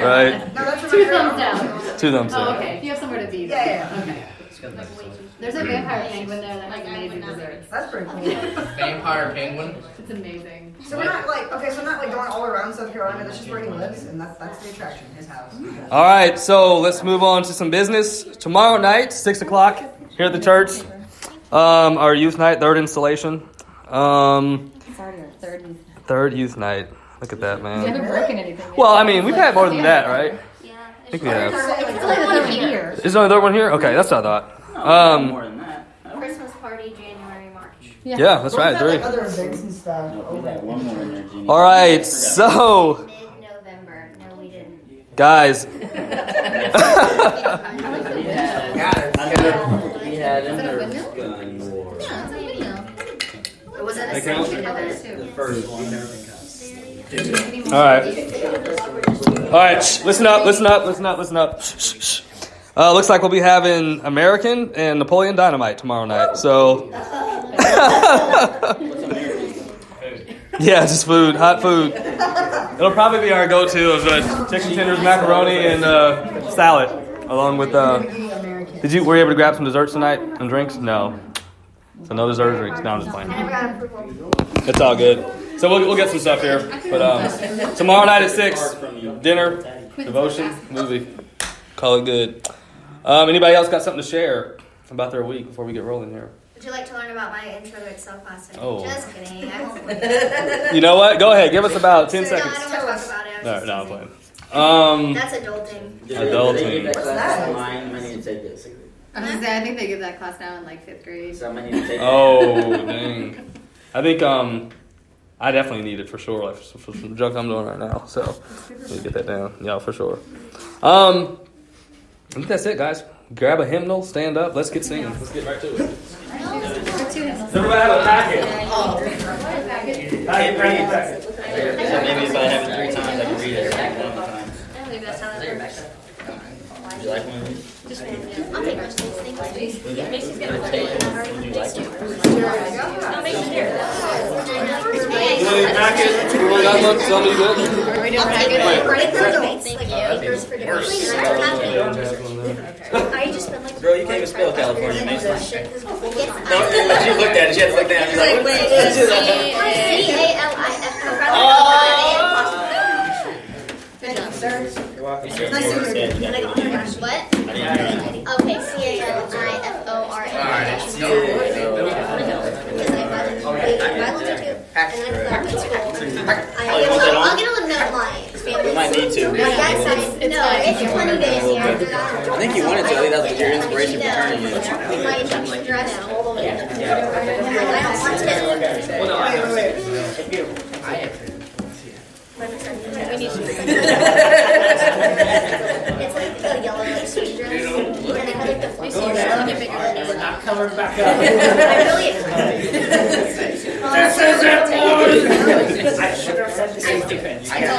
Right? No, that's Two thumbs down. 2 thumbs Oh, down. okay. If you have somewhere to be. Yeah. Okay. There's a vampire penguin there that has amazing desserts. That's pretty cool. Vampire penguin. It's amazing. So we're not like, okay, so we're not like going all around South Carolina. That's just where he lives, and that's the attraction, his house. All right, so let's move on to some business. Tomorrow night, 6 o'clock, here at the church, our youth night, third installation. It's already our third. Third youth night. Look at that, You man. haven't broken anything yet. Well, I mean, we've had more than that, right? Yeah. I think we have. It's only the third one here. Is there only the third one here? Okay, that's what I thought. More than that. Christmas party, January, March. Yeah, that's right. Like 3. other events and stuff. We had one more in there, Jeannie. All right, so Mid-November. No, we didn't. guys, We had in there. It was an ascension of it. The first one. all right, shh, listen up. Shh. Looks like we'll be having American and Napoleon Dynamite tomorrow night. So, yeah, just food, hot food. It'll probably be our go-to of chicken tenders, macaroni, and salad, along with. Were you able to grab some desserts tonight and drinks? No. So no dessert or drinks. No, I'm just playing. It's all good. So we'll get some stuff here. But tomorrow night at 6, dinner, devotion, movie. Call it good. Anybody else got something to share about their week before we get rolling here? Would you like to learn about my intro to Excel class today? Oh. Just kidding. I won't. You know what? Go ahead. Give us about 10 No, seconds. I don't want to talk about it. I was No, just no, I'm teasing. playing. That's adulting. Adulting. What's that? Mine, I need to take this. I was gonna say, I think they give that class now in like 5th grade. So I need to take Oh, dang. I think I definitely need it for sure. Like for some junk I'm doing right now. So let me get that down. Yeah, for sure. I think that's it, guys. Grab a hymnal, stand up. Let's get singing. Let's get right to it. Does everybody have a packet? Packet. So maybe if I have it 3 times, I can read it one at a time. I believe that's how that works. Would you like one of these? Just one. I'll take most of these things. Yeah, Macy's gonna put it in. I've already Would you like it? No, Macy's here. You want any packet? You really got one? Tell me good. Are we doing I'll take packet? it. Right for adults. Thank you. Acres for different. Please, I just been like. Girl, you can't even spell California, man. Shit. No, when she looked at it, she had to look down. She's like, Wait, Good job, sir. What? Okay, CALIFORA. I'll get a little note line. We might need to. No, it's 20 days here. I think you wanted to. I think that was your inspiration for turning it. My induction dress. I don't want to. It's like the yellow like sweet dress. And I like the fluffy. We're not coming back up. I really This isn't boys. I should have said safety pins. I got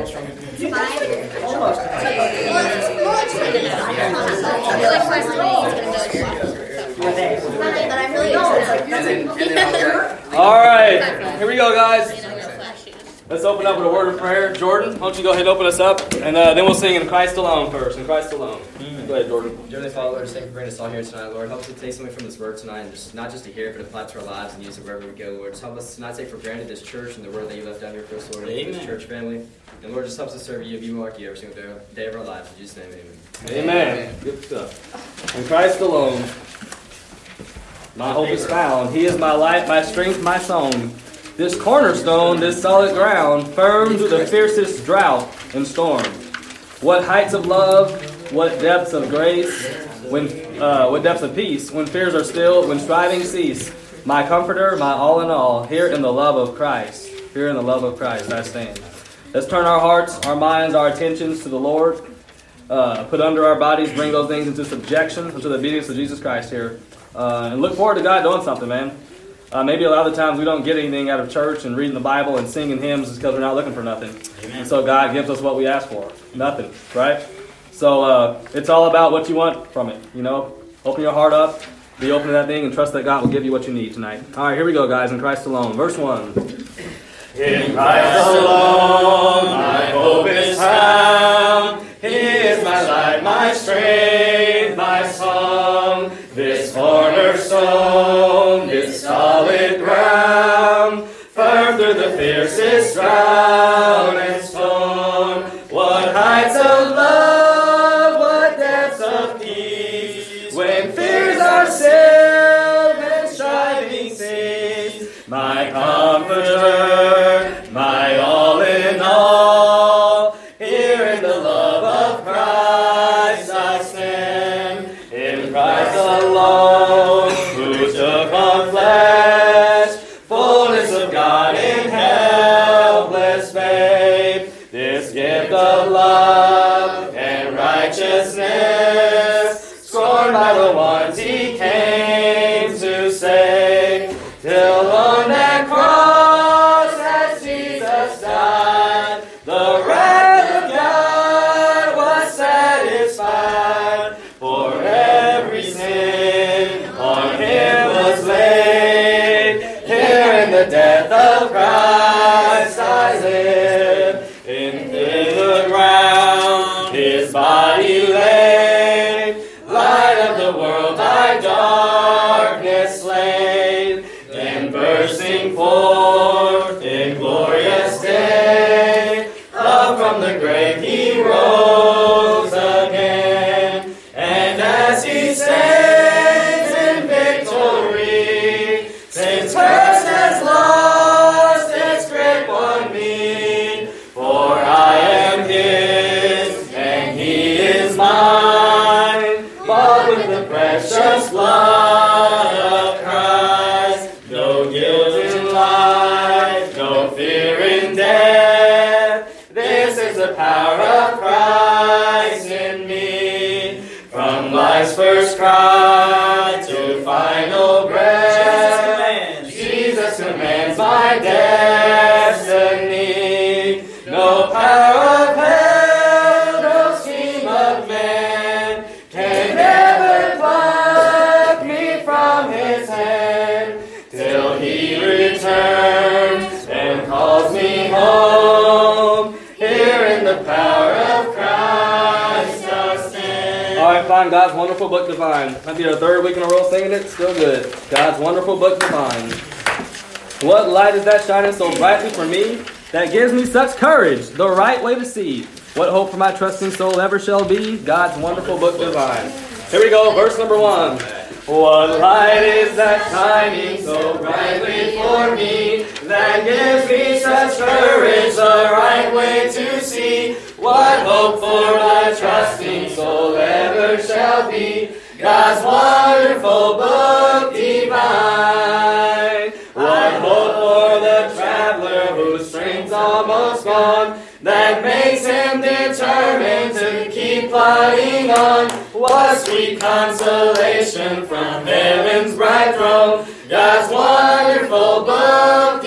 but I'm really excited. All right. Here we go, guys. Let's open up with a word of prayer. Jordan, why don't you go ahead and open us up? And then we'll sing In Christ Alone first. In Christ Alone. Go ahead, Jordan. Dearly Father, Lord, thank you for bringing us all here tonight, Lord. Help us to take something from this word tonight, and just not just to hear it, but apply it to our lives and use it wherever we go, Lord. Just help us to not take for granted this church and the word that you left down here for us, Lord, and this church family. And Lord, just help us to serve you, be more like you every single day of our lives. In Jesus' name, amen. Amen. Good stuff. In Christ alone, my hope is found. He is my light, my strength, my song. This cornerstone, this solid ground, firm through the fiercest drought and storm. What heights of love, what depths of grace, what depths of peace, when fears are stilled, when striving cease. My comforter, my all in all, here in the love of Christ. Here in the love of Christ, I stand. Let's turn our hearts, our minds, our attentions to the Lord. Put under our bodies, bring those things into subjection, into the obedience of Jesus Christ here. And look forward to God doing something, man. Maybe a lot of the times we don't get anything out of church and reading the Bible and singing hymns because we're not looking for nothing. Amen. And so God gives us what we ask for. Nothing, right? So it's all about what you want from it, you know. Open your heart up, be open to that thing, and trust that God will give you what you need tonight. All right, here we go, guys. In Christ alone. Verse 1. In Christ alone, my hope is found. this gift of love and righteousness, scorned by the ones he came to save, till on that cross as Jesus died, the wrath of God was satisfied, for every sin on him was laid. Here in the death of Christ I live, in the ground his body lay, light of the world by darkness slain, then bursting forth in glorious day, up from the grave he rose again, and as he stands in victory, sin's curse has lost its grip on me, for I am his and he is mine, bought with the precious blood of Christ. No guilt in life, no fear in death, this is the power of Christ in me. From life's first cry to final breath, Jesus commands my destiny. No power of hell, no scheme of man can ever pluck me from his hand, till he returns and calls me home. Here in the power of Christ I stand. All right, fine. God's Wonderful Book Divine. Might be our third week in a row singing it. Still good. God's Wonderful Book Divine. What light is that shining so brightly for me, that gives me such courage, the right way to see? What hope for my trusting soul ever shall be? God's Wonderful Book Divine. Here we go, verse number 1. What light is that shining so brightly for me, that gives me such courage, the right way to see? What hope for my trusting soul ever shall be? God's wonderful book divine. What hope for the traveler whose strength's almost gone, that makes him determined to keep plodding on? What sweet consolation from heaven's bright throne, God's wonderful book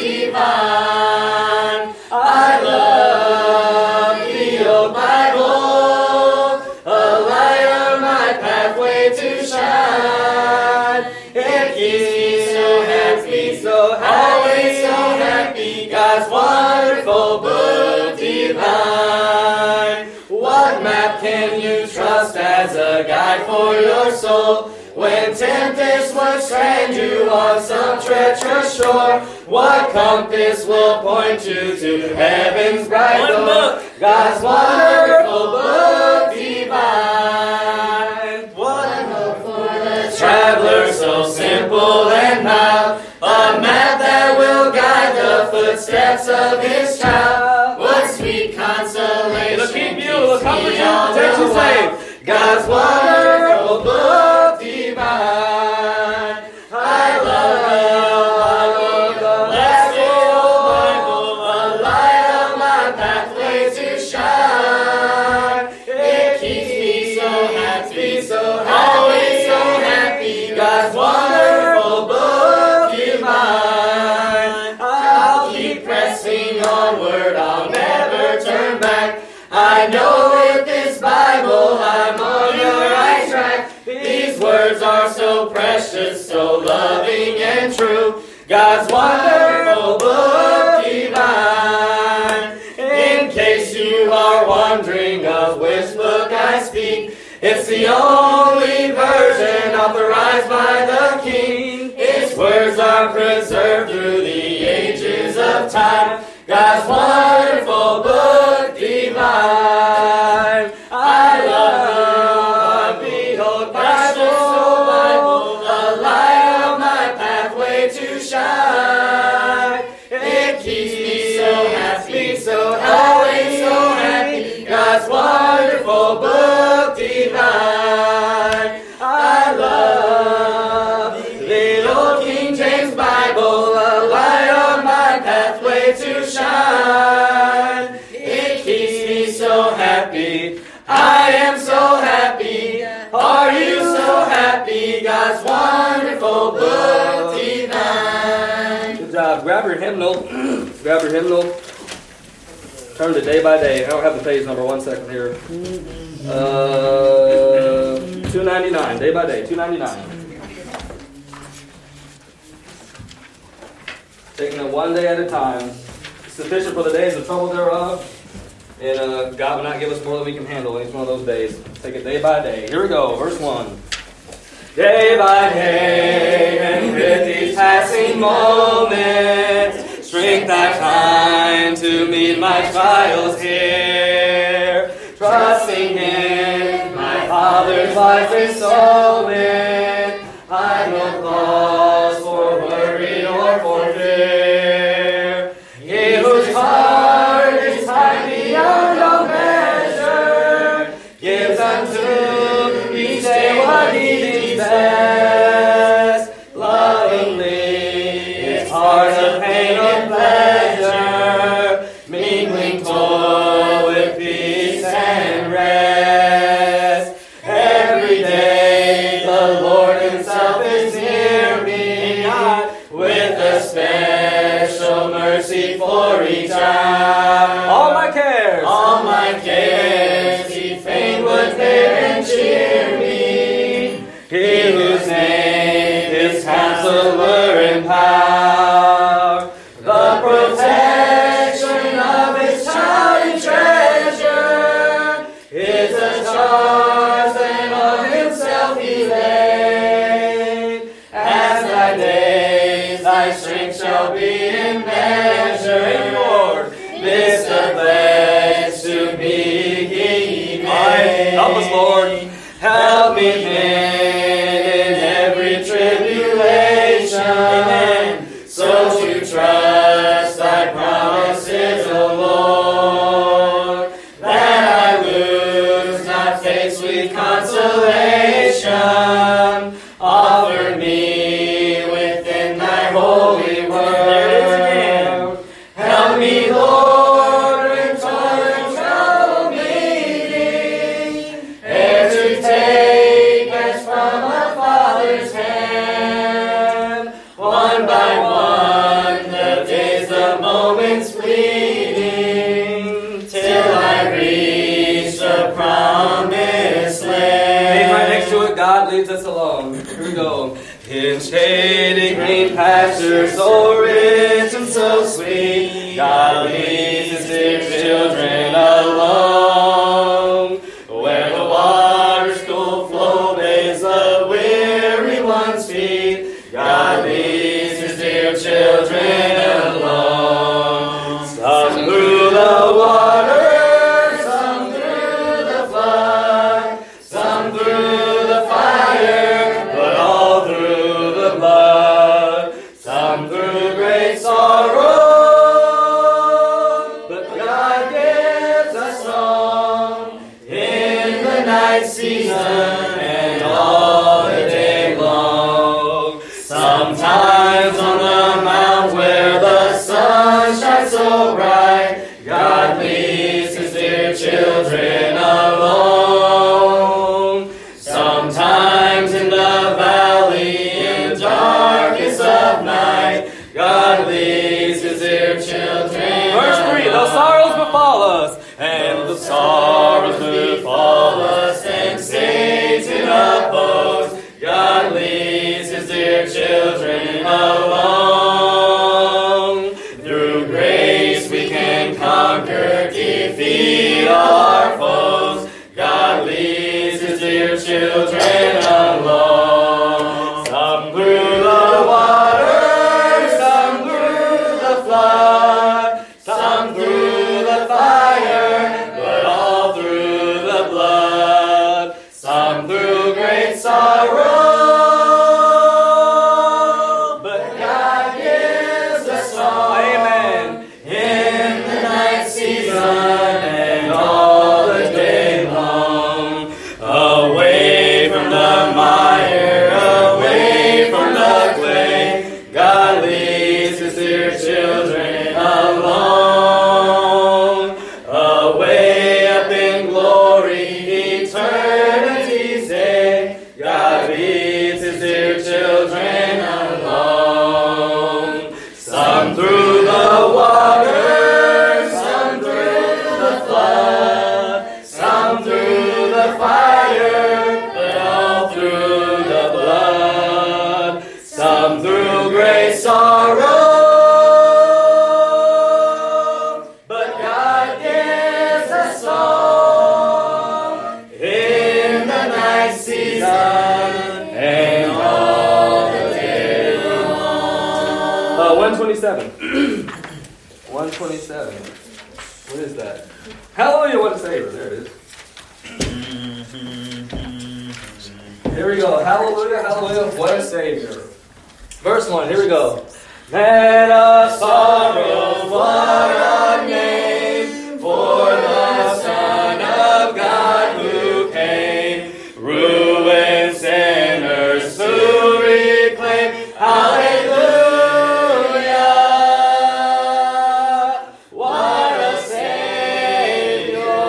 divine. I love the old Bible, a light on my pathway to shine. It keeps me so happy, so always so happy, God's wonderful book divine. What map can you trust as a guide for your soul, when tempest would strand you on some treacherous shore? What compass will point you to heaven's bright door? God's wonderful book divine. What hope for the traveler so simple and mild, a map that will guide the footsteps of his child. What sweet consolation, it'll keep you, it'll comfort you, protect you safe. God's wonderful book divine. I love the last old Bible, a light on my pathway to shine. It keeps me so happy, so always so happy, God's wonderful book divine. I'll keep pressing onward, I'll never turn back. I know with this Bible I'm on the right track. These words are so precious, so loving and true, God's wonderful book divine. In case you are wondering of which book I speak, it's the only version authorized by the King. Its words are preserved through the ages of time, God's wonderful book divine. I love the old Bible, a light on my pathway to shine. It keeps me so happy, so always so happy, God's wonderful book divine. I love the old King James Bible, a light on my pathway to shine. It keeps me so happy? I am so happy. Are you so happy? God's wonderful book divine. Good job. Grab your hymnal. Grab your hymnal. Turn to Day by Day. I don't have the page number. 1 second here. 299. Day by Day. 299. Taking it one day at a time. Sufficient for the days of trouble thereof. And God will not give us more than we can handle in each one of those days. Take it day by day. Here we go. Verse 1. Day by day, and with these passing moments, strength I find to meet my trials here. Trusting in my Father's life installment, I no cause for worry or for fear. He whose heart is high beyond all measure, gives unto each day what he deems best. Lovingly, his heart of pain or pleasure, mingling toil with peace and rest. Every day the Lord himself is near me, with a special mercy for each hour. All my cares, he fain would bear and cheer me. He whose name is Counselor in Power, the protection of his child and treasure, is a charge that of himself he laid. As thy days, thy strength shall be in measure, Lord. This the pledge to me he made. Help us, Lord. Help me in every tribulation. Amen. So to trust thy promises, O Lord, that I lose not faith's sweet consolation. Offer me within thy holy word. Help me, Lord, in toil and trouble meeting, ere to take as from a father's hand. One by one, the days, the moments fleeting, till I reach the promised land. Right next to it, God leads us along. Here we go. In shady green pastures, so rich and so sweet, God leads his dear children along. Where the water's cool flow bathes the weary one's feet, God leads his dear children along. Some through the water, some through the flood, some through the fire, but all through the blood. Some through great sorrow, but God gives us song in the night season and all the day long. Sometimes on the mount where the sun shines so bright, God leads his dear children along. Sometimes in the valley in darkest of night, God leads his dear children. Verse 3, the sorrows befall us, and the sorrows befall us, and Satan opposed. God leads his dear children along. Through grace we can conquer, defeat all our foes. God leads his dear children along. Some through the water, some through the flood, some through the fire, but all through the blood. Some through great sorrow, but God gives us song. Amen. In the night season and all the day long. Away from the mire, away from the clay, God leads his dear children along. Away, 127. 127. What is that? Hallelujah, what a Savior. There it is. Here we go. Hallelujah, hallelujah, what a Savior. Verse 1, here we go. Let us sorrow, what a name, for the Son of God who came, ruin sinners to reclaim. Hallelujah, what a Savior,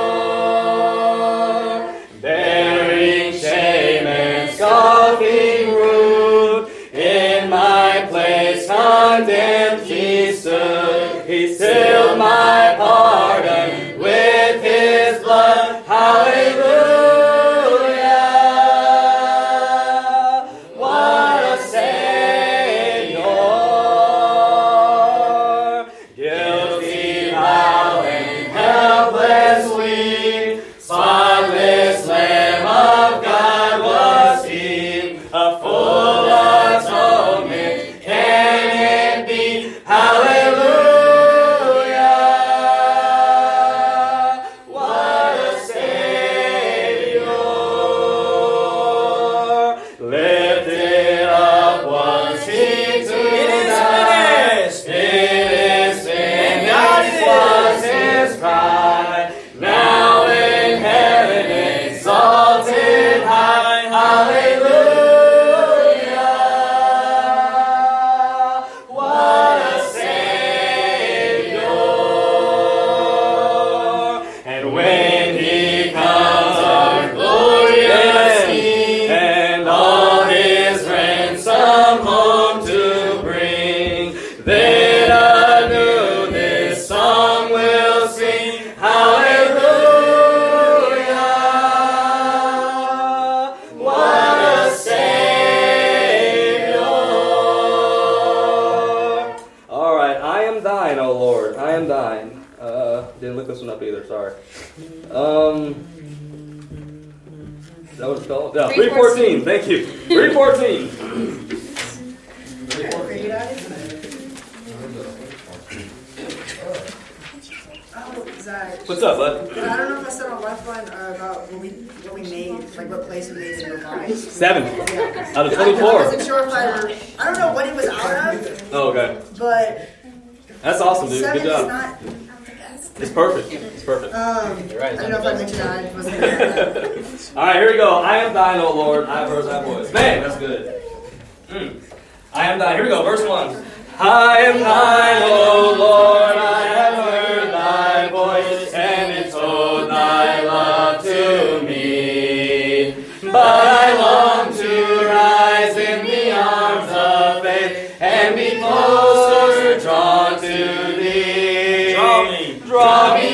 bearing shame and scoffing rude, in my place condemned he stood. He sealed my pardon with his blood. Hallelujah, what a Savior, guilty, vile, and helpless we, spotless Lamb of God was he, a full atonement can it be. Hallelujah, what a Savior, lifted up once he to die. It is finished, was his cry, now in heaven exalted high. Hallelujah, what a Savior. And when he comes, our glorious King, and all his ransom home to bring, then anew this song will sing. Hallelujah, what a Savior. All right, I am thine, O Lord, I am thine. Didn't look this one up either, sorry. Is that what it's called? No, 314, thank you. 314. Oh, Zach. What's up, bud? I don't know if I said on Lifeline about what we made, like what place we made in revised. 7 Yeah. out of I 24. wasn't sure if I don't know what it was out of, Oh, okay. but That's awesome, dude. 7 Good is job. not. It's perfect. It's perfect. You're right. I don't know if I mentioned that. I wasn't gonna do that. All right, here we go. I am thine, O Lord. I have heard thy voice. Man, that's good. I am thine. Here we go. Verse 1. I am thine, O Lord. I have heard thy voice, and it told thy love to me. But I long to rise in the arms of faith and be closer drawn to thee. Draw me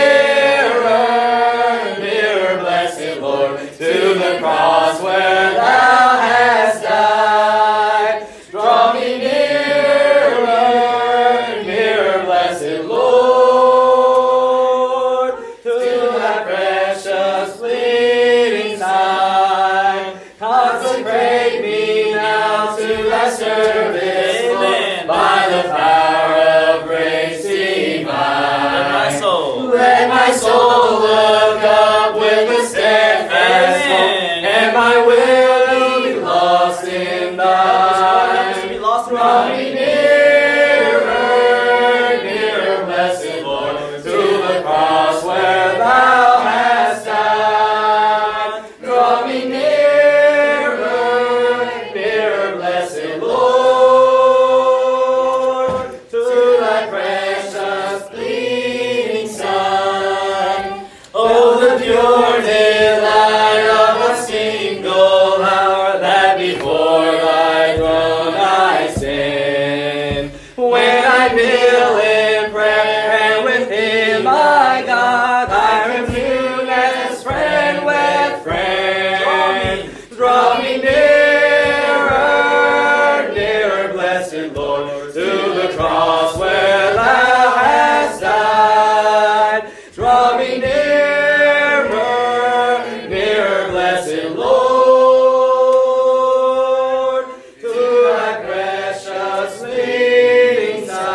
nearer, nearer, blessed Lord, to the cross where thou hast died. Draw me nearer, nearer, blessed Lord, to thy precious bleeding side. Consecrate me now to thy service, Lord, by the power of grace divine. Let my soul look up with a steadfast hope, and my will be lost in thine. Draw me nearer, nearer, blessed Lord, to the cross where thou hast died. Draw me nearer, nearer, blessed Lord, to thy precious bleeding Son. Oh, the pure delight of a single hour that before thy throne I stand. When I kneel in prayer and within my God I commune as friend with friend. Draw me nearer, nearer, blessed Lord, to the cross where thou hast died. Draw me nearer, nearer, blessed Lord, to thy precious bleeding side.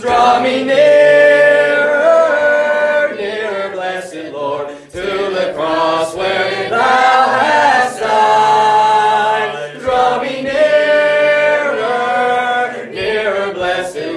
Draw me nearer, nearer, blessed Lord, to the cross where thou hast died. Draw me nearer, nearer, blessed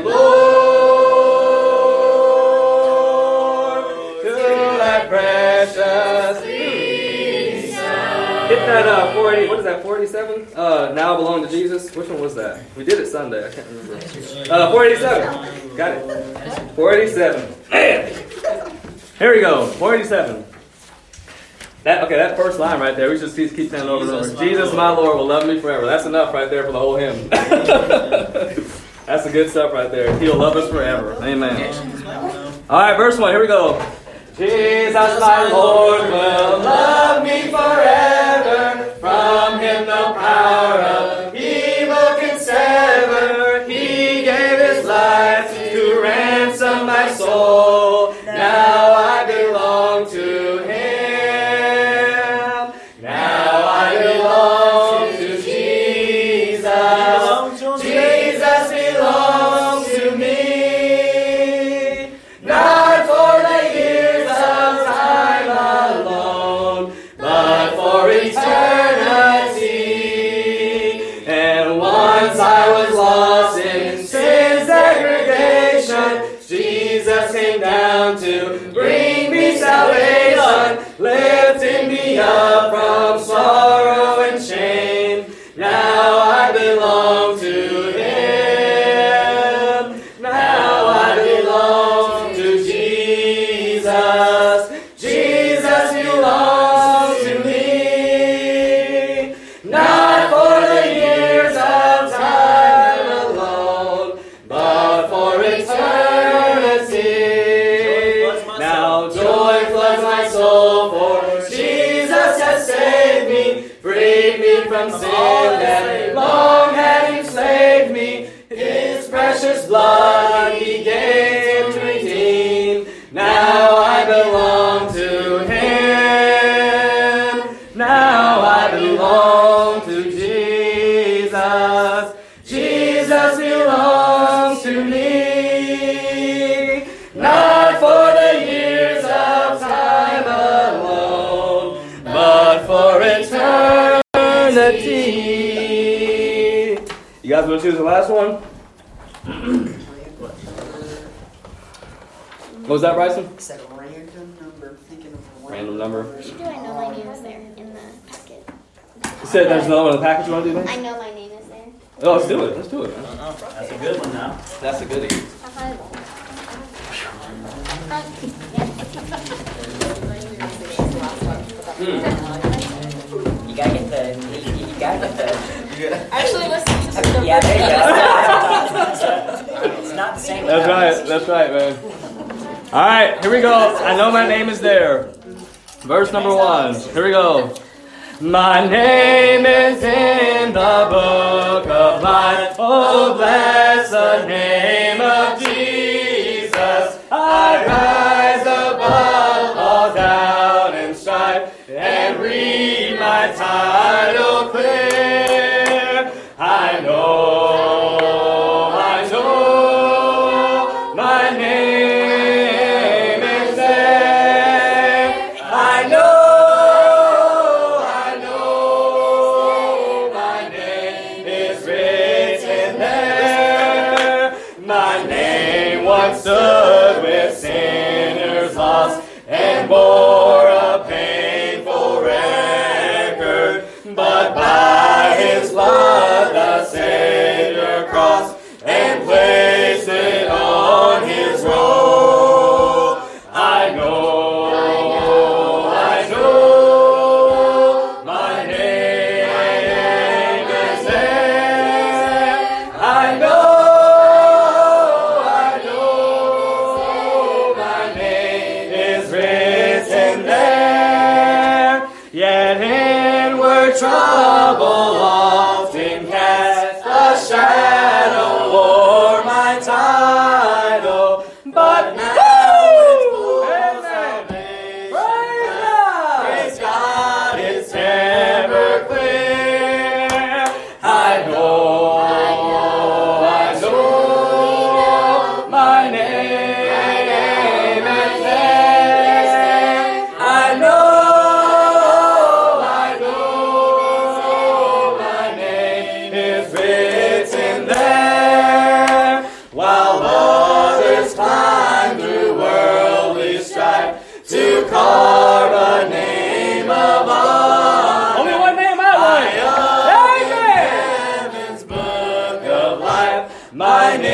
Lord, to that precious peace. Hit that 40, what is that, 47? Now I belong to Jesus. Which one was that? We did it Sunday, I can't remember. 487. Got it. 487. Man! Here we go. 487. That first line right there, we just keep saying it over and over. Jesus, my Lord, will love me forever. That's enough right there for the whole hymn. That's the good stuff right there. He'll love us forever. Amen. All right, verse 1. Here we go. Jesus, my Lord, will love me forever. From him no power of evil can sever. He gave his life to ransom my soul. Now I belong to him. Now I belong to Jesus. Jesus belongs to me. Not for the years of time alone, but for eternity. And once I was lost in sin's degradation, Jesus came down to bring me salvation, lifting me up from sorrow and shame. Now I belong to him. Now I belong to Jesus. Jesus belongs to me. Not for the years of time alone, but for eternity. Now joy floods my soul, for Jesus has saved me, freed me from sin that long had enslaved me. His precious blood he gave to redeem. Now I belong to him. Now I belong to Jesus. Jesus belongs to me. Not for the years of time alone, but for eternity. You guys want to choose the last one? What was that, Bryson? Said a random number, thinking of a Random number. Do I know my name is there in the packet? You said there's another one in the package you want to do, I man? know my name is there. Oh, let's do it. Let's do it, man. That's a good one now. That's a goodie. You gotta get the. You gotta get the. Actually, listen to the Yeah, there you go. It's not the same. That's right. That's right, man. All right, here we go. I know my name is there. Verse number 1. Here we go. My name is in the book of life. Oh, bless the name of Jesus. I rise above all doubt and strife and read my title clear. I know my name is there. I know my name is written there. My name once stood with sinners lost and bore a painful record, but by his blood the Savior crossed and placed it on his robe. I know my name is there. I know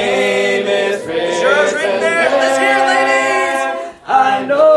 name is written. Sure, it's written there. Let's hear it, ladies. I know.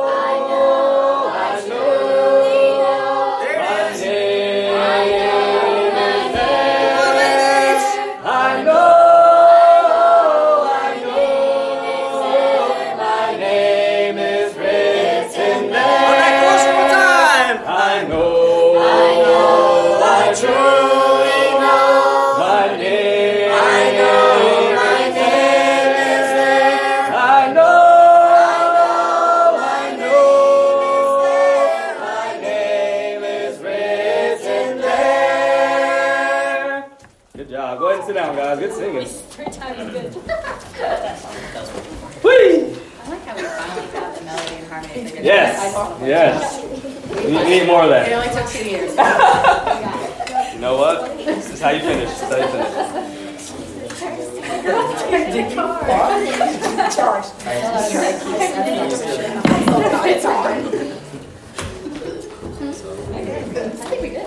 Sit down, guys. Good singing. 3 times good. Whee! I like how we finally got the melody and harmony. Yes. We need more of It that. only took 2 years. You know what? This is how you finish. This is how you finish. It's on. I think we did.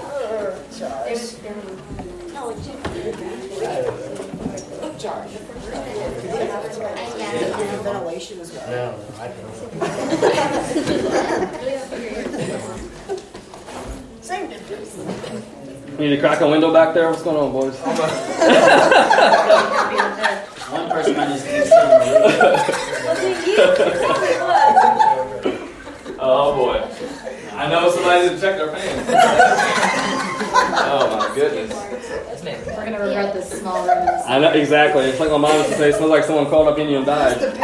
Ventilation as well. No, I Same difference. You need to crack a window back there? What's going on, boys? One person might just keep saying Oh boy. I know somebody didn't check their pants. Oh my goodness. We're going to regret this small room. I know, exactly. It's like my mom used to say, it smells like someone crawled up in you and died. No,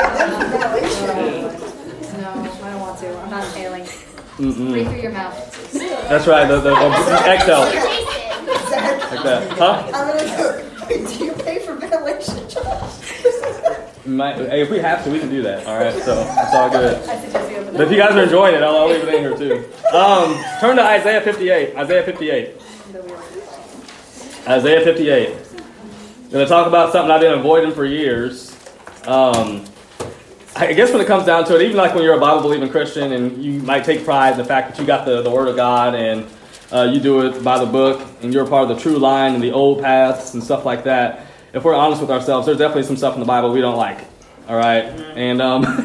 I don't want to. I'm not inhaling. Breathe through your mouth. That's right, the exhale. Like that. Huh? I'm gonna go. Do you pay for ventilation charges? Hey, if we have to, we can do that. All right, so it's all good. I suggest you open But if you guys are enjoying it, I'll leave it in here too. Turn to Isaiah 58. Isaiah 58. Isaiah 58. I'm going to talk about something I've been avoiding for years. I guess when it comes down to it, even like when you're a Bible-believing Christian and you might take pride in the fact that you got the Word of God and you do it by the book and you're part of the true line and the old paths and stuff like that, if we're honest with ourselves, there's definitely some stuff in the Bible we don't like. All right? And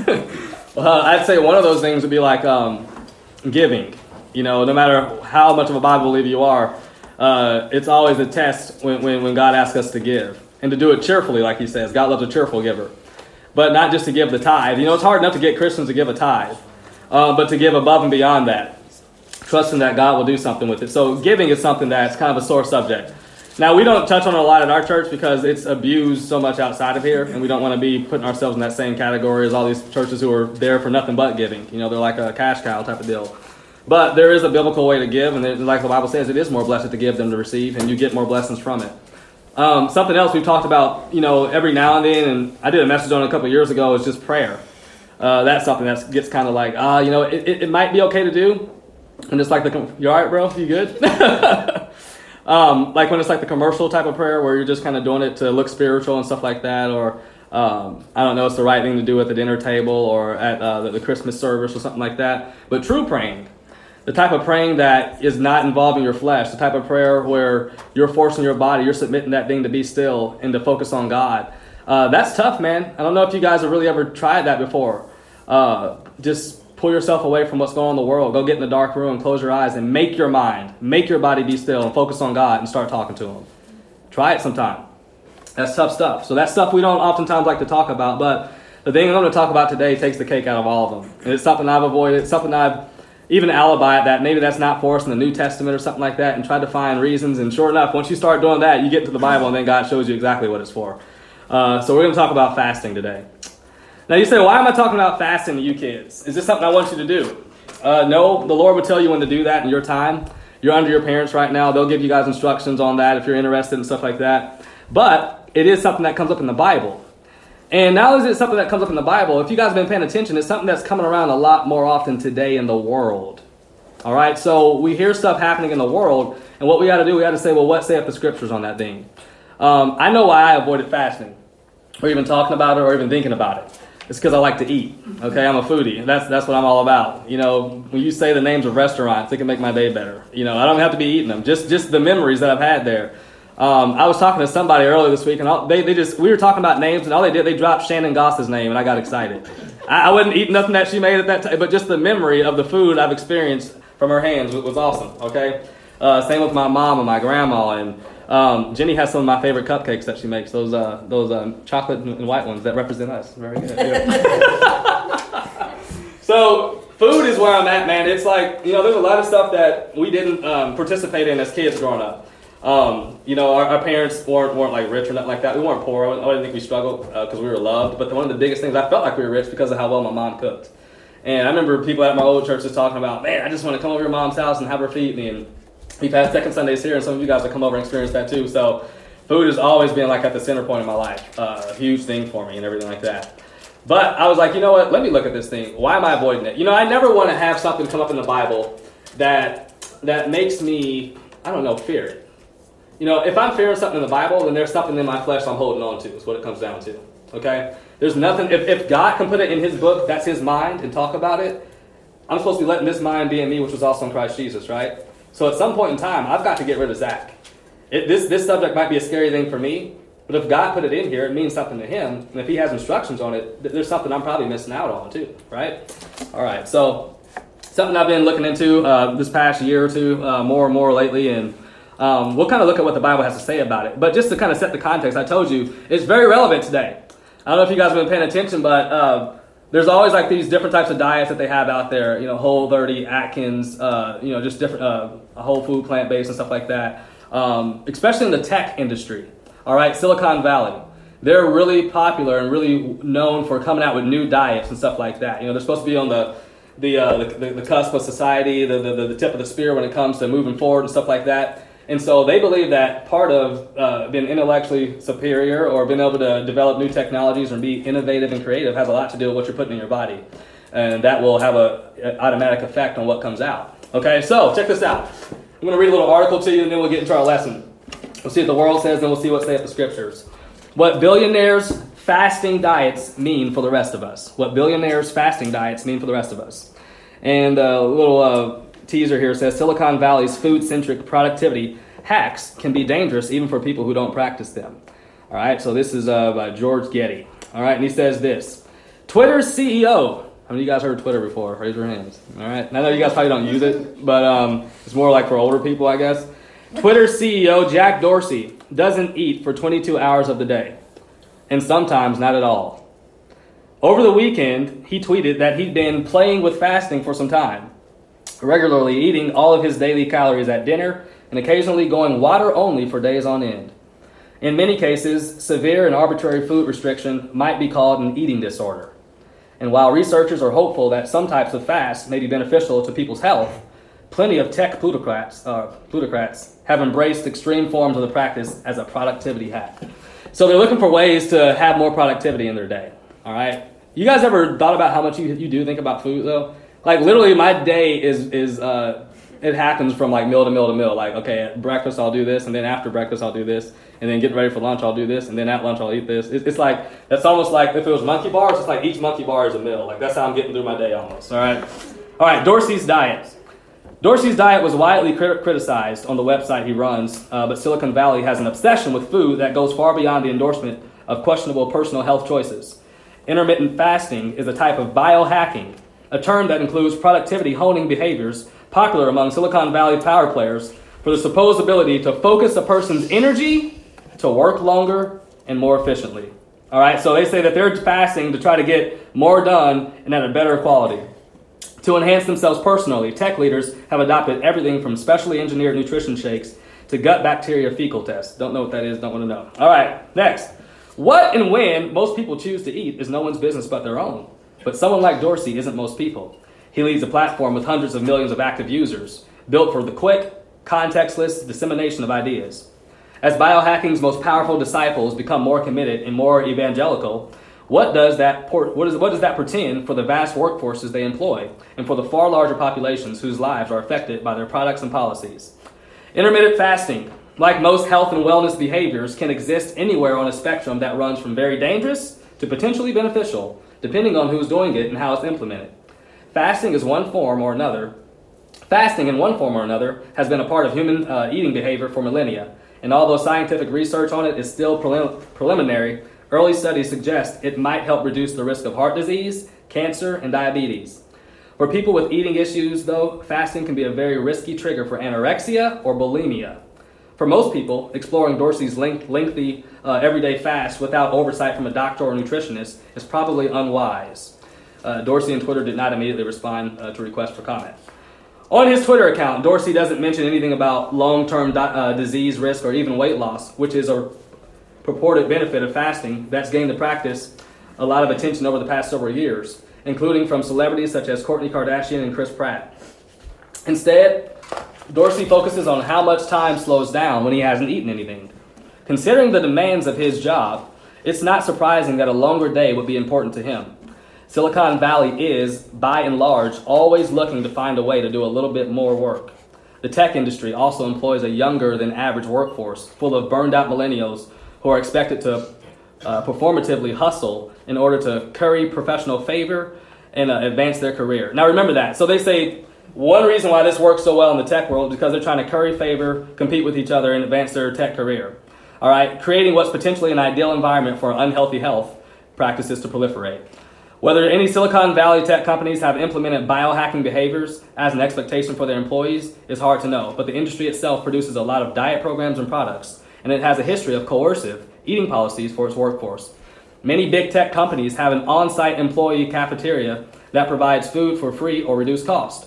I'd say one of those things would be like giving. You know, no matter how much of a Bible believer you are, it's always a test when God asks us to give. And to do it cheerfully, like he says. God loves a cheerful giver. But not just to give the tithe. You know, it's hard enough to get Christians to give a tithe. But to give above and beyond that. Trusting that God will do something with it. So giving is something that's kind of a sore subject. Now, we don't touch on it a lot at our church because it's abused so much outside of here. And we don't want to be putting ourselves in that same category as all these churches who are there for nothing but giving. You know, they're like a cash cow type of deal. But there is a biblical way to give, and like the Bible says, it is more blessed to give than to receive, and you get more blessings from it. Something else we've talked about, you know, every now and then, and I did a message on it a couple of years ago, is just prayer. That's something that gets kind of like, you know, it might be okay to do. And it's like you all right, bro? You good? Like when it's like the commercial type of prayer where you're just kind of doing it to look spiritual and stuff like that, or I don't know, it's the right thing to do at the dinner table or at the Christmas service or something like that. But true praying, the type of praying that is not involving your flesh, the type of prayer where you're forcing your body, you're submitting that thing to be still and to focus on God. That's tough, man. I don't know if you guys have really ever tried that before. Just pull yourself away from what's going on in the world. Go get in the dark room, close your eyes, and make your mind, make your body be still and focus on God and start talking to Him. Try it sometime. That's tough stuff. So that's stuff we don't oftentimes like to talk about, but the thing I'm going to talk about today takes the cake out of all of them. And it's something I've avoided, something I've even alibi that maybe that's not for us in the New Testament or something like that, and tried to find reasons. And sure enough, once you start doing that, you get to the Bible, and then God shows you exactly what it's for. So we're going to talk about fasting today. Now you say, why am I talking about fasting to you kids? Is this something I want you to do? No, the Lord will tell you when to do that in your time. You're under your parents right now. They'll give you guys instructions on that if you're interested and stuff like that. But it is something that comes up in the Bible. And not only is it something that comes up in the Bible, if you guys have been paying attention, it's something that's coming around a lot more often today in the world. All right, so we hear stuff happening in the world, and what we got to do, we got to say, well, what saith the scriptures on that thing? I know why I avoided fasting, or even talking about it, or even thinking about it. It's because I like to eat. Okay, I'm a foodie. That's what I'm all about. You know, when you say the names of restaurants, it can make my day better. You know, I don't have to be eating them. Just the memories that I've had there. I was talking to somebody earlier this week, and we were talking about names, and all they dropped Shannon Goss's name, and I got excited. I wouldn't eat nothing that she made at that time, but just the memory of the food I've experienced from her hands was awesome, okay? Same with my mom and my grandma, and Jenny has some of my favorite cupcakes that she makes, those chocolate and white ones that represent us. Very good. Yeah. So food is where I'm at, man. It's like, there's a lot of stuff that we didn't participate in as kids growing up. Our parents weren't like rich or nothing like that. We weren't poor. I didn't think we struggled because we were loved. But one of the biggest things, I felt like we were rich because of how well my mom cooked. And I remember people at my old church just talking about, man, I just want to come over to your mom's house and have her feed me. And we've had second Sundays here, and some of you guys have come over and experienced that too. So food has always been like at the center point of my life, a huge thing for me and everything like that. But I was like, you know what? Let me look at this thing. Why am I avoiding it? I never want to have something come up in the Bible that makes me, fear it. If I'm fearing something in the Bible, then there's something in my flesh I'm holding on to, is what it comes down to. Okay? There's nothing, if God can put it in his book, that's his mind, and talk about it, I'm supposed to be letting this mind be in me, which was also in Christ Jesus, right? So at some point in time, I've got to get rid of Zach. This subject might be a scary thing for me, but if God put it in here, it means something to him, and if he has instructions on it, there's something I'm probably missing out on too, right? All right, so something I've been looking into this past year or two, more and more lately, and we'll kind of look at what the Bible has to say about it. But just to kind of set the context, I told you, it's very relevant today. I don't know if you guys have been paying attention, but there's always like these different types of diets that they have out there, Whole30, Atkins, just different, a whole food, plant-based and stuff like that, especially in the tech industry. All right, Silicon Valley. They're really popular and really known for coming out with new diets and stuff like that. They're supposed to be on the cusp of society, the tip of the spear when it comes to moving forward and stuff like that. And so they believe that part of being intellectually superior or being able to develop new technologies or be innovative and creative has a lot to do with what you're putting in your body. And that will have an automatic effect on what comes out. Okay, so check this out. I'm going to read a little article to you and then we'll get into our lesson. We'll see what the world says and we'll see what say at the scriptures. What billionaires' fasting diets mean for the rest of us. What billionaires' fasting diets mean for the rest of us. And a little teaser here says Silicon Valley's food-centric productivity hacks can be dangerous even for people who don't practice them. All right, so this is by George Getty. All right, and he says this. Twitter's CEO. How many of you guys heard of Twitter before? Raise your hands. All right, I know you guys probably don't use it, but it's more like for older people, I guess. Twitter's CEO, Jack Dorsey, doesn't eat for 22 hours of the day, and sometimes not at all. Over the weekend, he tweeted that he'd been playing with fasting for some time, regularly eating all of his daily calories at dinner and occasionally going water only for days on end. In many cases, severe and arbitrary food restriction might be called an eating disorder. And while researchers are hopeful that some types of fast may be beneficial to people's health, plenty of tech plutocrats have embraced extreme forms of the practice as a productivity hack. So they're looking for ways to have more productivity in their day. All right? You guys ever thought about how much you do think about food, though? Like, literally, my day is it happens from, like, meal to meal to meal. Like, okay, at breakfast I'll do this, and then after breakfast I'll do this, and then getting ready for lunch I'll do this, and then at lunch I'll eat this. It's like, that's almost like if it was monkey bars, it's like each monkey bar is a meal. Like, that's how I'm getting through my day almost, all right? All right, Dorsey's diet. Dorsey's diet was widely criticized on the website he runs, but Silicon Valley has an obsession with food that goes far beyond the endorsement of questionable personal health choices. Intermittent fasting is a type of biohacking, a term that includes productivity honing behaviors popular among Silicon Valley power players for the supposed ability to focus a person's energy to work longer and more efficiently. All right, so they say that they're fasting to try to get more done and at a better quality. To enhance themselves personally, tech leaders have adopted everything from specially engineered nutrition shakes to gut bacteria fecal tests. Don't know what that is, don't want to know. All right, next. What and when most people choose to eat is no one's business but their own. But someone like Dorsey isn't most people. He leads a platform with hundreds of millions of active users, built for the quick, contextless dissemination of ideas. As biohacking's most powerful disciples become more committed and more evangelical, what does that portend for the vast workforces they employ and for the far larger populations whose lives are affected by their products and policies? Intermittent fasting, like most health and wellness behaviors, can exist anywhere on a spectrum that runs from very dangerous to potentially beneficial, depending on who's doing it and how it's implemented. Fasting in one form or another has been a part of human eating behavior for millennia, and although scientific research on it is still preliminary, early studies suggest it might help reduce the risk of heart disease, cancer, and diabetes. For people with eating issues, though, fasting can be a very risky trigger for anorexia or bulimia. For most people, exploring Dorsey's lengthy everyday fast without oversight from a doctor or nutritionist is probably unwise. Dorsey and Twitter did not immediately respond to requests for comment. On his Twitter account, Dorsey doesn't mention anything about long-term disease risk or even weight loss, which is a purported benefit of fasting that's gained the practice a lot of attention over the past several years, including from celebrities such as Kourtney Kardashian and Chris Pratt. Instead, Dorsey focuses on how much time slows down when he hasn't eaten anything. Considering the demands of his job, it's not surprising that a longer day would be important to him. Silicon Valley is, by and large, always looking to find a way to do a little bit more work. The tech industry also employs a younger than average workforce full of burned out millennials who are expected to performatively hustle in order to curry professional favor and advance their career. Now remember that. So they say one reason why this works so well in the tech world is because they're trying to curry favor, compete with each other, and advance their tech career. All right, creating what's potentially an ideal environment for unhealthy health practices to proliferate. Whether any Silicon Valley tech companies have implemented biohacking behaviors as an expectation for their employees is hard to know, but the industry itself produces a lot of diet programs and products, and it has a history of coercive eating policies for its workforce. Many big tech companies have an on-site employee cafeteria that provides food for free or reduced cost.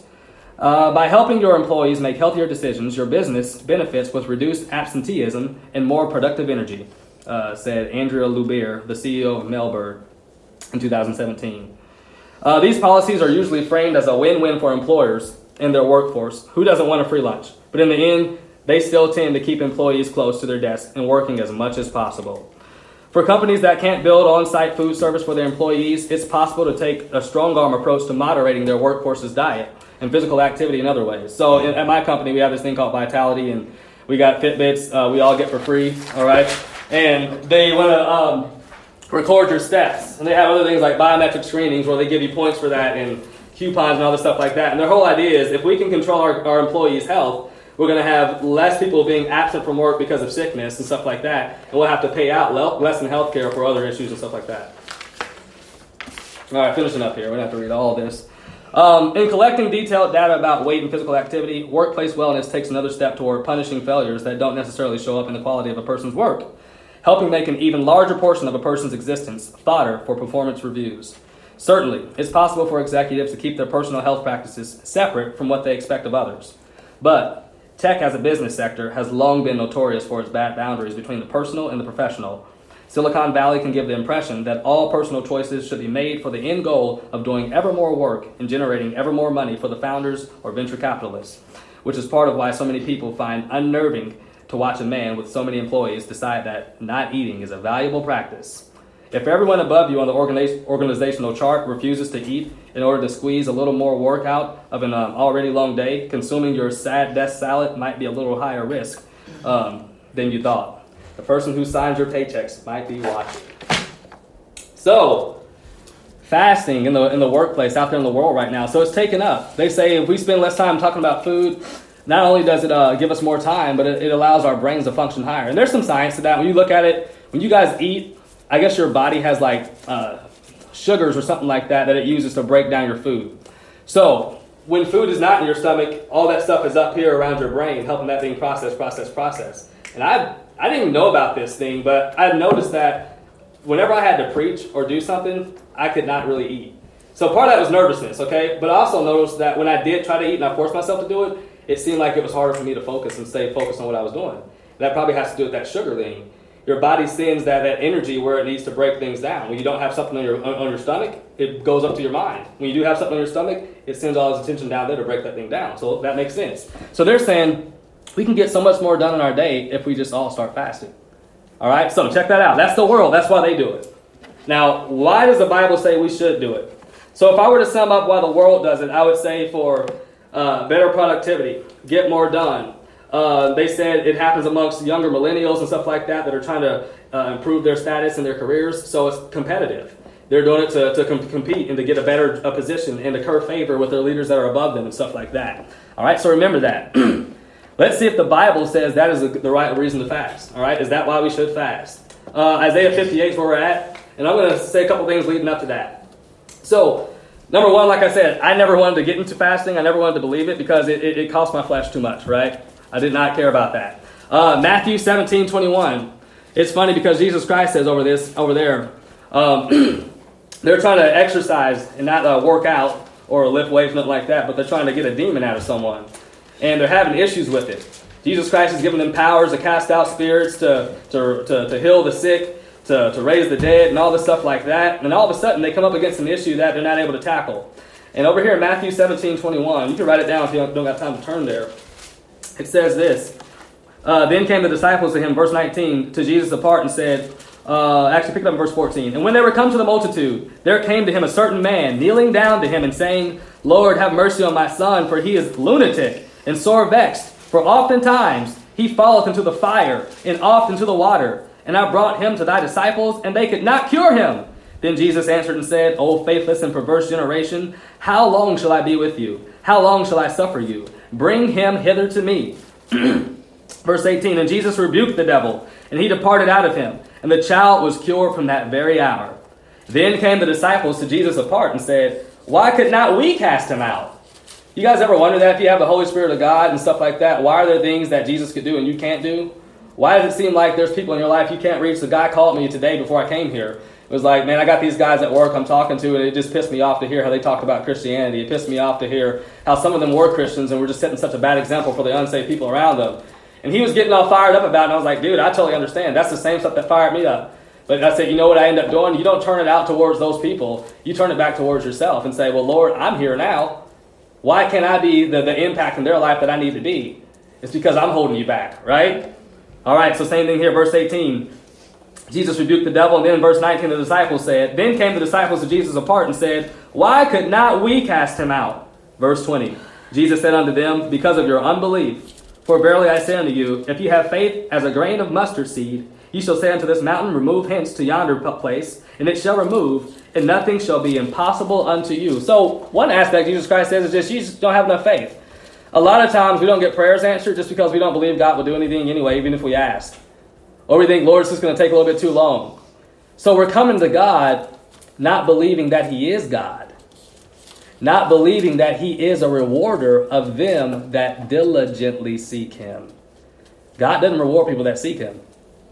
By helping your employees make healthier decisions, your business benefits with reduced absenteeism and more productive energy, said Andrea Lubier, the CEO of Mailbird, in 2017. These policies are usually framed as a win-win for employers and their workforce. Who doesn't want a free lunch? But in the end, they still tend to keep employees close to their desks and working as much as possible. For companies that can't build on-site food service for their employees, it's possible to take a strong-arm approach to moderating their workforce's diet and physical activity in other ways. So at my company, we have this thing called Vitality, and we got Fitbits we all get for free, all right? And they want to record your steps. And they have other things like biometric screenings where they give you points for that and coupons and other stuff like that. And their whole idea is if we can control our employees' health, we're going to have less people being absent from work because of sickness and stuff like that. And we'll have to pay out less in health care for other issues and stuff like that. All right, finishing up here. We're going to have to read all this. In collecting detailed data about weight and physical activity, workplace wellness takes another step toward punishing failures that don't necessarily show up in the quality of a person's work, helping make an even larger portion of a person's existence fodder for performance reviews. Certainly, it's possible for executives to keep their personal health practices separate from what they expect of others. But tech as a business sector has long been notorious for its bad boundaries between the personal and the professional. Silicon Valley can give the impression that all personal choices should be made for the end goal of doing ever more work and generating ever more money for the founders or venture capitalists, which is part of why so many people find unnerving to watch a man with so many employees decide that not eating is a valuable practice. If everyone above you on the organizational chart refuses to eat in order to squeeze a little more work out of an already long day, consuming your sad desk salad might be a little higher risk than you thought. The person who signs your paychecks might be watching. So, fasting in the workplace out there in the world right now. So it's taken up. They say if we spend less time talking about food, not only does it give us more time, but it allows our brains to function higher. And there's some science to that. When you look at it, when you guys eat, I guess your body has like sugars or something like that it uses to break down your food. So when food is not in your stomach, all that stuff is up here around your brain, helping that thing process. And I didn't even know about this thing, but I noticed that whenever I had to preach or do something, I could not really eat. So part of that was nervousness, okay? But I also noticed that when I did try to eat and I forced myself to do it, it seemed like it was harder for me to focus and stay focused on what I was doing. That probably has to do with that sugar thing. Your body sends that energy where it needs to break things down. When you don't have something on your stomach, it goes up to your mind. When you do have something on your stomach, it sends all its attention down there to break that thing down. So that makes sense. So they're saying we can get so much more done in our day if we just all start fasting. All right, so check that out. That's the world. That's why they do it. Now, why does the Bible say we should do it? So if I were to sum up why the world does it, I would say for better productivity, get more done. They said it happens amongst younger millennials and stuff like that are trying to improve their status and their careers, so it's competitive. They're doing it to compete and to get a better position and to curry favor with their leaders that are above them and stuff like that. All right, so remember that. Let's see if the Bible says that is the right reason to fast. All right, is that why we should fast? Isaiah 58 is where we're at, and I'm going to say a couple things leading up to that. So, number one, like I said, I never wanted to get into fasting. I never wanted to believe it because it cost my flesh too much, right? I did not care about that. Matthew 17:21. It's funny because Jesus Christ says over there, they're trying to exercise and not work out or lift weights, nothing like that, but they're trying to get a demon out of someone. And they're having issues with it. Jesus Christ has given them powers to cast out spirits, to heal the sick, to raise the dead, and all this stuff like that. And all of a sudden, they come up against an issue that they're not able to tackle. And over here in Matthew 17:21, you can write it down if you don't got time to turn there. It says this. Then came the disciples to him, verse 19, to Jesus apart and said, actually pick it up in verse 14. And when they were come to the multitude, there came to him a certain man, kneeling down to him and saying, Lord, have mercy on my son, for he is lunatic and sore vexed. For oftentimes he falleth into the fire, and oft into the water. And I brought him to thy disciples, and they could not cure him. Then Jesus answered and said, O faithless and perverse generation, how long shall I be with you? How long shall I suffer you? Bring him hither to me. Verse 18, and Jesus rebuked the devil, and he departed out of him. And the child was cured from that very hour. Then came the disciples to Jesus apart and said, Why could not we cast him out? You guys ever wonder that if you have the Holy Spirit of God and stuff like that, why are there things that Jesus could do and you can't do? Why does it seem like there's people in your life you can't reach? The guy called me today before I came here. It was like, man, I got these guys at work I'm talking to, and it just pissed me off to hear how they talk about Christianity. It pissed me off to hear how some of them were Christians and were just setting such a bad example for the unsaved people around them. And he was getting all fired up about it, and I was like, dude, I totally understand. That's the same stuff that fired me up. But I said, you know what I end up doing? You don't turn it out towards those people. You turn it back towards yourself and say, well, Lord, I'm here now. Why can't I be the impact in their life that I need to be? It's because I'm holding you back, right? All right, so same thing here, verse 18. Jesus rebuked the devil, and then in verse 19 the disciples said, Then came the disciples to Jesus apart and said, Why could not we cast him out? Verse 20. Jesus said unto them, Because of your unbelief. For verily I say unto you, if you have faith as a grain of mustard seed, ye shall say unto this mountain, Remove hence to yonder place, and it shall remove, and nothing shall be impossible unto you. So one aspect Jesus Christ says is just you just don't have enough faith. A lot of times we don't get prayers answered just because we don't believe God will do anything anyway, even if we ask. Or we think, Lord, it's just going to take a little bit too long. So we're coming to God not believing that he is God. Not believing that he is a rewarder of them that diligently seek him. God doesn't reward people that seek him.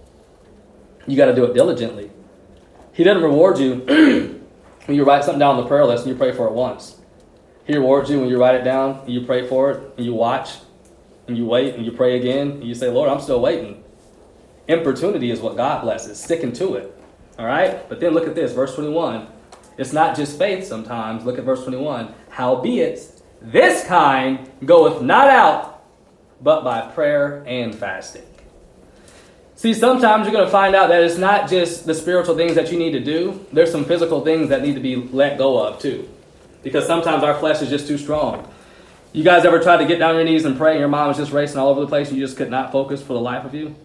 You got to do it diligently. He doesn't reward you when you write something down on the prayer list and you pray for it once. He rewards you when you write it down and you pray for it and you watch and you wait and you pray again and you say, Lord, I'm still waiting. Importunity is what God blesses. Sticking to it. All right? But then look at this, verse 21. It's not just faith sometimes. Look at verse 21. Howbeit, this kind goeth not out, but by prayer and fasting. See, sometimes you're going to find out that it's not just the spiritual things that you need to do. There's some physical things that need to be let go of too. Because sometimes our flesh is just too strong. You guys ever tried to get down on your knees and pray and your mind was just racing all over the place and you just could not focus for the life of you?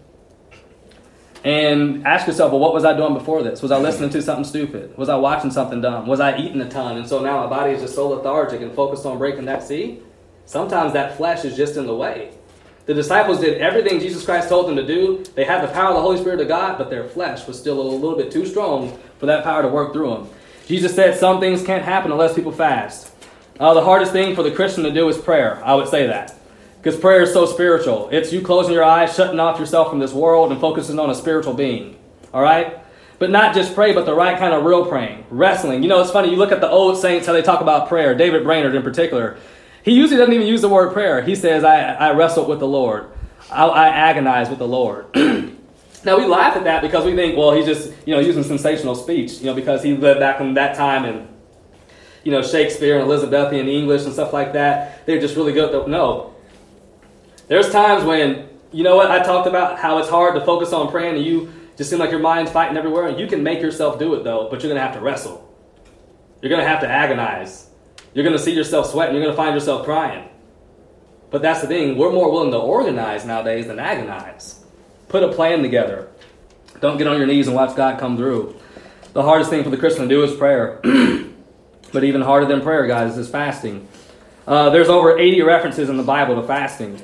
And ask yourself, well, what was I doing before this? Was I listening to something stupid? Was I watching something dumb? Was I eating a ton? And so now my body is just so lethargic and focused on breaking that sea? Sometimes that flesh is just in the way. The disciples did everything Jesus Christ told them to do. They had the power of the Holy Spirit of God, but their flesh was still a little bit too strong for that power to work through them. Jesus said some things can't happen unless people fast. The hardest thing for the Christian to do is prayer. I would say that. Because prayer is so spiritual. It's you closing your eyes, shutting off yourself from this world, and focusing on a spiritual being. All right? But not just pray, but the right kind of real praying. Wrestling. You know, it's funny. You look at the old saints, how they talk about prayer. David Brainerd in particular. He usually doesn't even use the word prayer. He says, I wrestled with the Lord. I agonize with the Lord. Now, we laugh at that because we think, well, he's just, using sensational speech, because he lived back in that time and, Shakespeare and Elizabethan English and stuff like that. They're just really good. No. There's times when, I talked about how it's hard to focus on praying and you just seem like your mind's fighting everywhere. And you can make yourself do it, though, but you're going to have to wrestle. You're going to have to agonize. You're going to see yourself sweating. You're going to find yourself crying. But that's the thing. We're more willing to organize nowadays than agonize. Put a plan together. Don't get on your knees and watch God come through. The hardest thing for the Christian to do is prayer. But even harder than prayer, guys, is fasting. There's over 80 references in the Bible to fasting.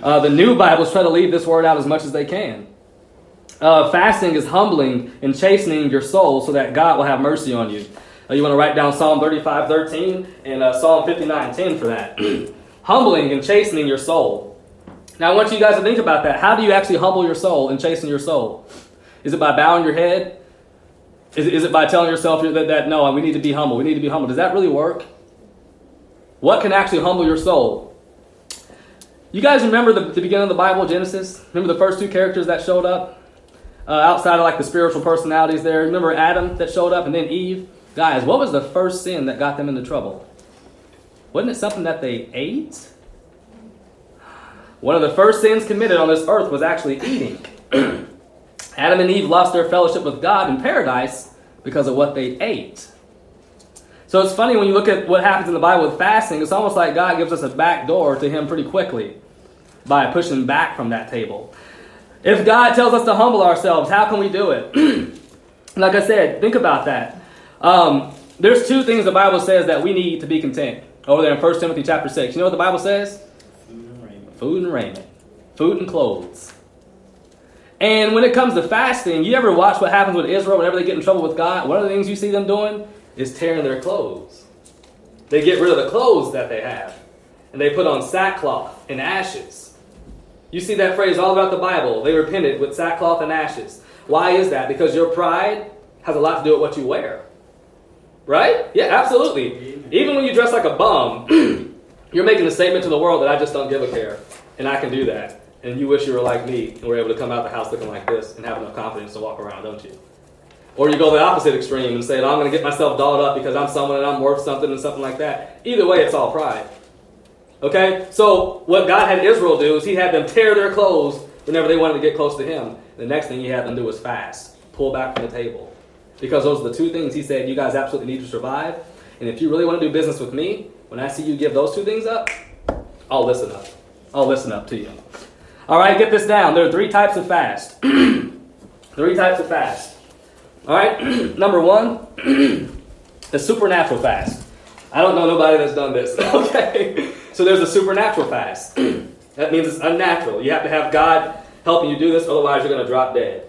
The new Bibles try to leave this word out as much as they can. Fasting is humbling and chastening your soul so that God will have mercy on you. You want to write down Psalm 35:13 and Psalm 59:10 for that. Humbling and chastening your soul. Now I want you guys to think about that. How do you actually humble your soul and chasten your soul? Is it by bowing your head? Is it by telling yourself that no, we need to be humble. We need to be humble. Does that really work? What can actually humble your soul? You guys remember the beginning of the Bible, Genesis? Remember the first two characters that showed up? Outside of like the spiritual personalities there. Remember Adam that showed up and then Eve? Guys, what was the first sin that got them into trouble? Wasn't it something that they ate? One of the first sins committed on this earth was actually eating. Adam and Eve lost their fellowship with God in paradise because of what they ate. So it's funny when you look at what happens in the Bible with fasting, it's almost like God gives us a back door to him pretty quickly by pushing back from that table. If God tells us to humble ourselves, how can we do it? Like I said, think about that. There's two things the Bible says that we need to be content. Over there in 1 Timothy chapter 6. You know what the Bible says? Food and raiment. Food and raiment. Food and clothes. And when it comes to fasting, you ever watch what happens with Israel whenever they get in trouble with God? One of the things you see them doing is tearing their clothes. They get rid of the clothes that they have. And they put on sackcloth and ashes. You see that phrase all throughout the Bible. They repented with sackcloth and ashes. Why is that? Because your pride has a lot to do with what you wear. Right? Yeah, absolutely. Even when you dress like a bum, you're making a statement to the world that I just don't give a care. And I can do that. And you wish you were like me and were able to come out the house looking like this and have enough confidence to walk around, don't you? Or you go the opposite extreme and say, I'm going to get myself dolled up because I'm someone and I'm worth something and something like that. Either way, it's all pride. Okay? So what God had Israel do is he had them tear their clothes whenever they wanted to get close to him. The next thing he had them do was fast. Pull back from the table. Because those are the two things he said you guys absolutely need to survive. And if you really want to do business with me, when I see you give those two things up, I'll listen up. I'll listen up to you. All right, get this down. There are 3 types of fast. 3 types of fast. All right, number 1, the supernatural fast. I don't know nobody that's done this. Okay, so there's a supernatural fast. That means it's unnatural. You have to have God helping you do this, otherwise you're going to drop dead.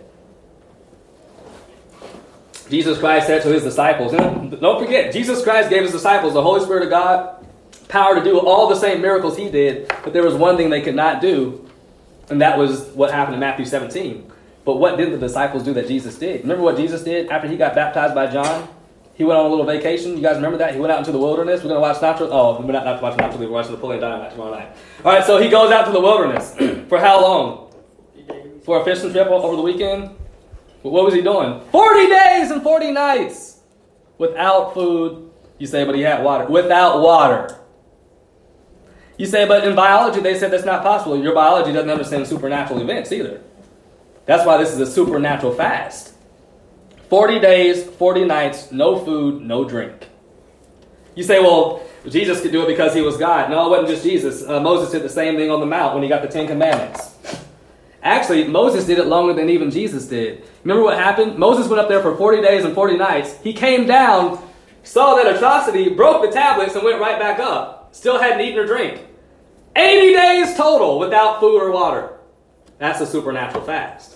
Jesus Christ said to his disciples, don't forget, Jesus Christ gave his disciples the Holy Spirit of God, power to do all the same miracles he did, but there was one thing they could not do, and that was what happened in Matthew 17. But what did the disciples do that Jesus did? Remember what Jesus did after he got baptized by John? He went on a little vacation. You guys remember that? He went out into the wilderness. We're going to watch Natural. Oh, we're not watching Natural. We're watching Napoleon Dynamite tomorrow night. All right, so he goes out to the wilderness. For how long? For a fishing trip over the weekend? What was he doing? 40 days and 40 nights without food. You say, but he had water. Without water. You say, but in biology, they said that's not possible. Your biology doesn't understand supernatural events either. That's why this is a supernatural fast. 40 days, 40 nights, no food, no drink. You say, well, Jesus could do it because he was God. No, it wasn't just Jesus. Moses did the same thing on the Mount when he got the 10 Commandments. Actually, Moses did it longer than even Jesus did. Remember what happened? Moses went up there for 40 days and 40 nights. He came down, saw that atrocity, broke the tablets, and went right back up. Still hadn't eaten or drank. 80 days total without food or water. That's a supernatural fast.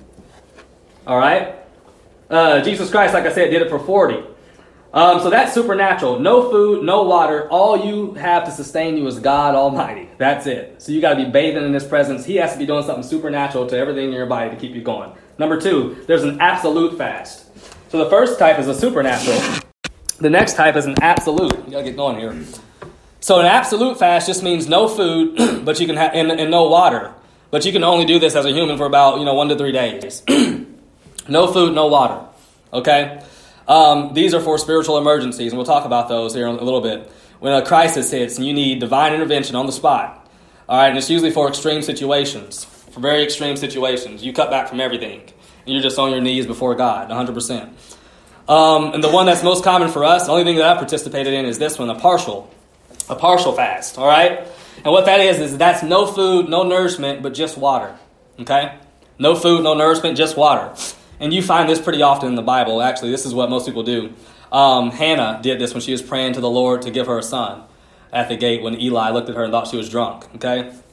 All right? Jesus Christ, like I said, did it for 40. So that's supernatural. No food, no water. All you have to sustain you is God Almighty. That's it. So you got to be bathing in his presence. He has to be doing something supernatural to everything in your body to keep you going. Number 2, there's an absolute fast. So the first type is a supernatural. The next type is an absolute. You got to get going here. So an absolute fast just means no food, but you can have and no water. But you can only do this as a human for about 1 to 3 days. No food, no water. Okay? These are for spiritual emergencies, and we'll talk about those here in a little bit. When a crisis hits and you need divine intervention on the spot. All right, and it's usually for extreme situations, for very extreme situations. You cut back from everything, and you're just on your knees before God, 100%. And the one that's most common for us, the only thing that I've participated in is this one, a partial fast, all right? And what that is that's no food, no nourishment, but just water, okay? No food, no nourishment, just water. And you find this pretty often in the Bible. Actually, this is what most people do. Hannah did this when she was praying to the Lord to give her a son at the gate when Eli looked at her and thought she was drunk. Okay?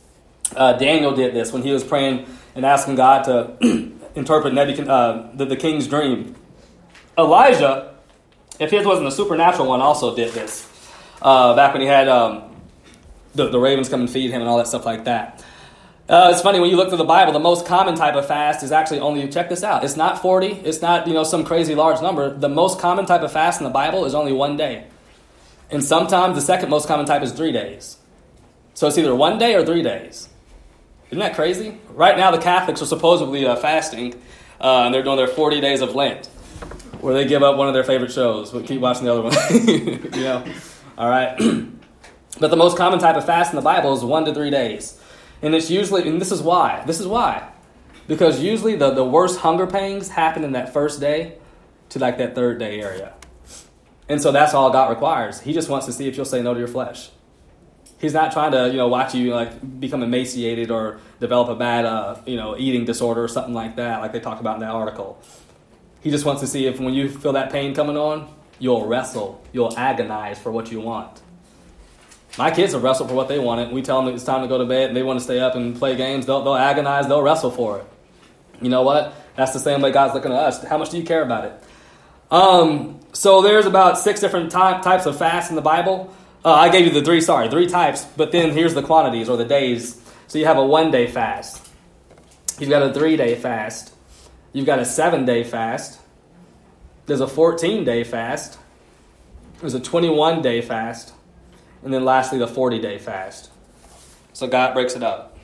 Daniel did this when he was praying and asking God to interpret the king's dream. Elijah, if his wasn't a supernatural one, also did this. Back when he had the ravens come and feed him and all that stuff like that. It's funny, when you look through the Bible, the most common type of fast is actually only, check this out, it's not 40, it's not, some crazy large number. The most common type of fast in the Bible is only 1 day. And sometimes the second most common type is 3 days. So it's either 1 day or 3 days. Isn't that crazy? Right now the Catholics are supposedly fasting, and they're doing their 40 days of Lent, where they give up one of their favorite shows, but keep watching the other one. All right. But the most common type of fast in the Bible is 1 to 3 days. And it's usually, and this is why. Because usually the worst hunger pangs happen in that first day to like that third day area. And so that's all God requires. He just wants to see if you'll say no to your flesh. He's not trying to, watch you like become emaciated or develop a bad, eating disorder or something like that, like they talk about in that article. He just wants to see if when you feel that pain coming on, you'll wrestle, you'll agonize for what you want. My kids have wrestled for what they wanted. We tell them it's time to go to bed and they want to stay up and play games. They'll agonize, they'll wrestle for it. You know what? That's the same way God's looking at us. How much do you care about it? So there's about 6 different types of fast in the Bible. I gave you the 3 types, but then here's the quantities or the days. So you have a 1-day fast. You've got a 3-day fast. You've got a 7-day fast. There's a 14-day fast. There's a 21-day fast. And then lastly, the 40-day fast. So God breaks it up.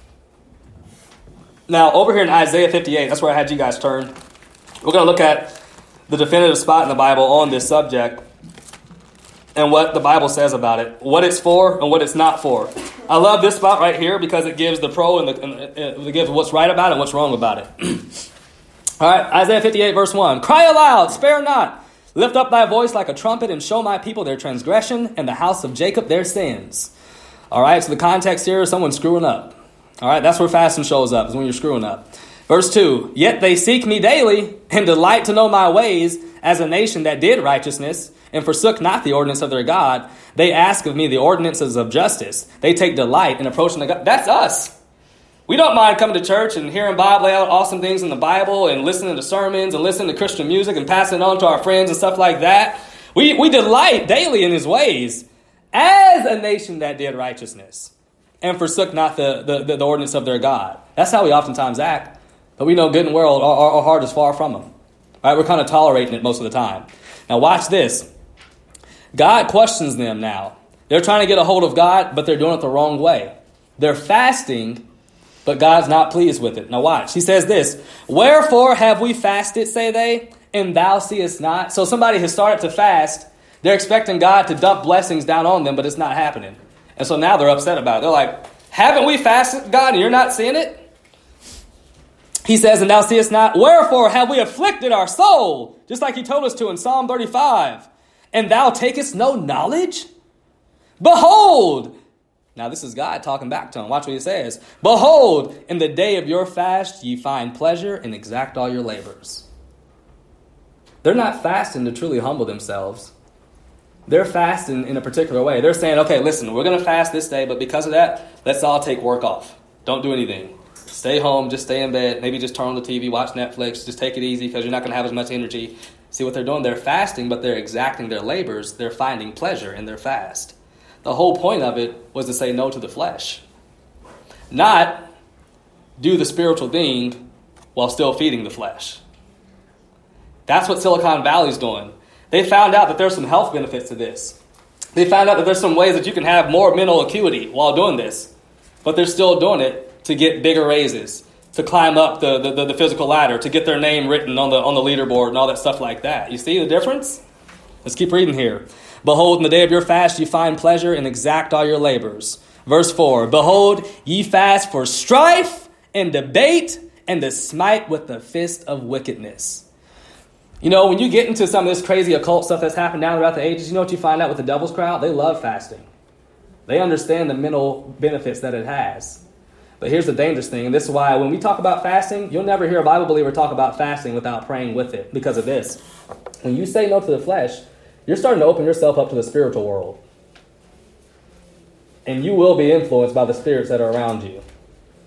Now, over here in Isaiah 58, that's where I had you guys turn. We're going to look at the definitive spot in the Bible on this subject and what the Bible says about it, what it's for and what it's not for. I love this spot right here because it gives the pro and it gives what's right about it and what's wrong about it. All right, Isaiah 58, verse 1. Cry aloud, spare not. Lift up thy voice like a trumpet and show my people their transgression and the house of Jacob their sins. All right, so the context here is someone screwing up. All right, that's where fasting shows up, is when you're screwing up. Verse 2, yet they seek me daily and delight to know my ways as a nation that did righteousness and forsook not the ordinance of their God. They ask of me the ordinances of justice. They take delight in approaching the God. That's us. We don't mind coming to church and hearing Bob lay out awesome things in the Bible and listening to sermons and listening to Christian music and passing it on to our friends and stuff like that. We delight daily in his ways as a nation that did righteousness and forsook not the ordinance of their God. That's how we oftentimes act. But we know good and well our heart is far from him. Right? We're kind of tolerating it most of the time. Now watch this. God questions them now. They're trying to get a hold of God, but they're doing it the wrong way. They're fasting, but God's not pleased with it. Now watch. He says this, wherefore have we fasted, say they, and thou seest not? So somebody has started to fast. They're expecting God to dump blessings down on them, but it's not happening. And so now they're upset about it. They're like, haven't we fasted, God, and you're not seeing it? He says, and thou seest not, wherefore have we afflicted our soul, just like he told us to in Psalm 35. And thou takest no knowledge? Behold, now this is God talking back to him. Watch what he says. Behold, in the day of your fast ye find pleasure and exact all your labors. They're not fasting to truly humble themselves. They're fasting in a particular way. They're saying, okay, listen, we're going to fast this day, but because of that, let's all take work off. Don't do anything. Stay home, just stay in bed, maybe just turn on the TV, watch Netflix, just take it easy because you're not going to have as much energy. See what they're doing? They're fasting, but they're exacting their labors. They're finding pleasure in their fast. The whole point of it was to say no to the flesh. Not do the spiritual thing while still feeding the flesh. That's what Silicon Valley's doing. They found out that there's some health benefits to this. They found out that there's some ways that you can have more mental acuity while doing this. But they're still doing it to get bigger raises, to climb up the physical ladder, to get their name written on the leaderboard and all that stuff like that. You see the difference? Let's keep reading here. Behold, in the day of your fast ye find pleasure and exact all your labors. Verse 4, behold, ye fast for strife and debate and to smite with the fist of wickedness. You know, when you get into some of this crazy occult stuff that's happened down throughout the ages, you know what you find out with the devil's crowd? They love fasting. They understand the mental benefits that it has. But here's the dangerous thing, and this is why when we talk about fasting, you'll never hear a Bible believer talk about fasting without praying with it because of this. When you say no to the flesh, you're starting to open yourself up to the spiritual world. And you will be influenced by the spirits that are around you.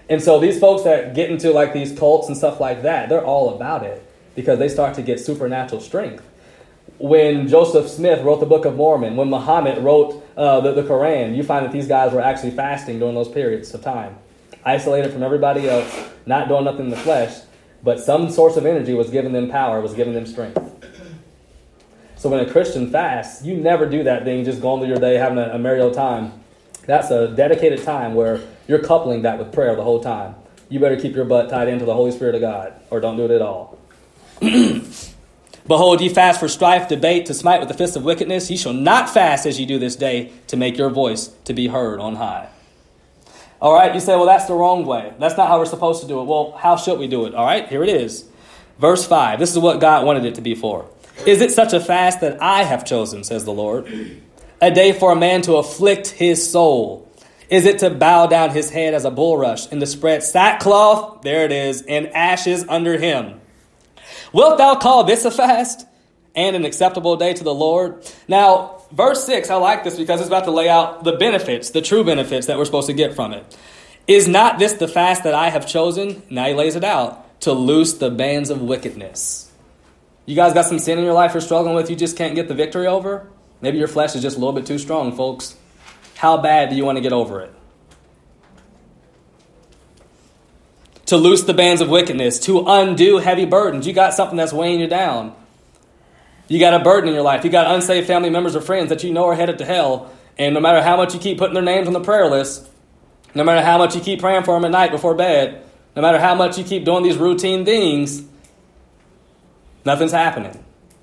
And so these folks that get into like these cults and stuff like that, they're all about it because they start to get supernatural strength. When Joseph Smith wrote the Book of Mormon, when Muhammad wrote the Quran, you find that these guys were actually fasting during those periods of time. Isolated from everybody else, not doing nothing in the flesh, but some source of energy was giving them power, was giving them strength. So when a Christian fasts, you never do that thing just going through your day having a merry old time. That's a dedicated time where you're coupling that with prayer the whole time. You better keep your butt tied into the Holy Spirit of God, or don't do it at all. Behold, ye fast for strife, debate, to smite with the fist of wickedness. Ye shall not fast as ye do this day, to make your voice to be heard on high. All right, you say, well, that's the wrong way. That's not how we're supposed to do it. Well, how should we do it? All right, here it is. Verse 5. This is what God wanted it to be for. Is it such a fast that I have chosen, says the Lord? A day for a man to afflict his soul. Is it to bow down his head as a bulrush and to spread sackcloth, there it is, and ashes under him? Wilt thou call this a fast and an acceptable day to the Lord? Now, verse 6, I like this because it's about to lay out the benefits, the true benefits that we're supposed to get from it. Is not this the fast that I have chosen? Now he lays it out. To loose the bands of wickedness. You guys got some sin in your life you're struggling with you just can't get the victory over? Maybe your flesh is just a little bit too strong, folks. How bad do you want to get over it? To loose the bands of wickedness, to undo heavy burdens. You got something that's weighing you down. You got a burden in your life. You got unsaved family members or friends that you know are headed to hell. And no matter how much you keep putting their names on the prayer list, no matter how much you keep praying for them at night before bed, no matter how much you keep doing these routine things, nothing's happening.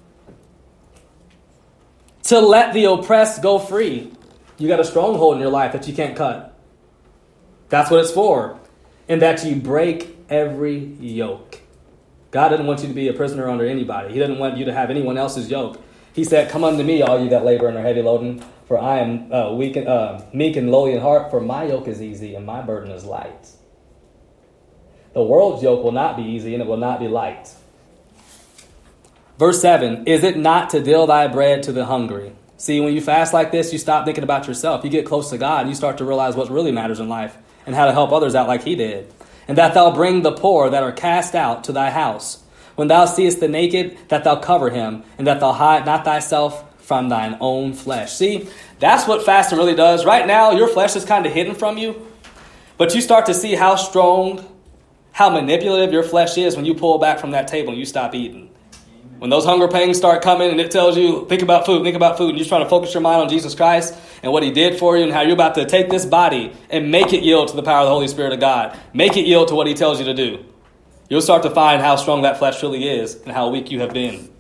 To let the oppressed go free. You got a stronghold in your life that you can't cut. That's what it's for. And that you break every yoke. God doesn't want you to be a prisoner under anybody. He doesn't want you to have anyone else's yoke. He said, come unto me, all you that labor and are heavy laden, for I am meek and lowly in heart, for my yoke is easy and my burden is light. The world's yoke will not be easy and it will not be light. Verse 7, is it not to deal thy bread to the hungry? See, when you fast like this, you stop thinking about yourself. You get close to God and you start to realize what really matters in life and how to help others out like he did. And that thou bring the poor that are cast out to thy house. When thou seest the naked, that thou cover him, and that thou hide not thyself from thine own flesh. See, that's what fasting really does. Right now, your flesh is kind of hidden from you, but you start to see how strong, how manipulative your flesh is when you pull back from that table and you stop eating. When those hunger pangs start coming and it tells you, think about food, and you're just trying to focus your mind on Jesus Christ and what he did for you and how you're about to take this body and make it yield to the power of the Holy Spirit of God. Make it yield to what he tells you to do. You'll start to find how strong that flesh really is and how weak you have been.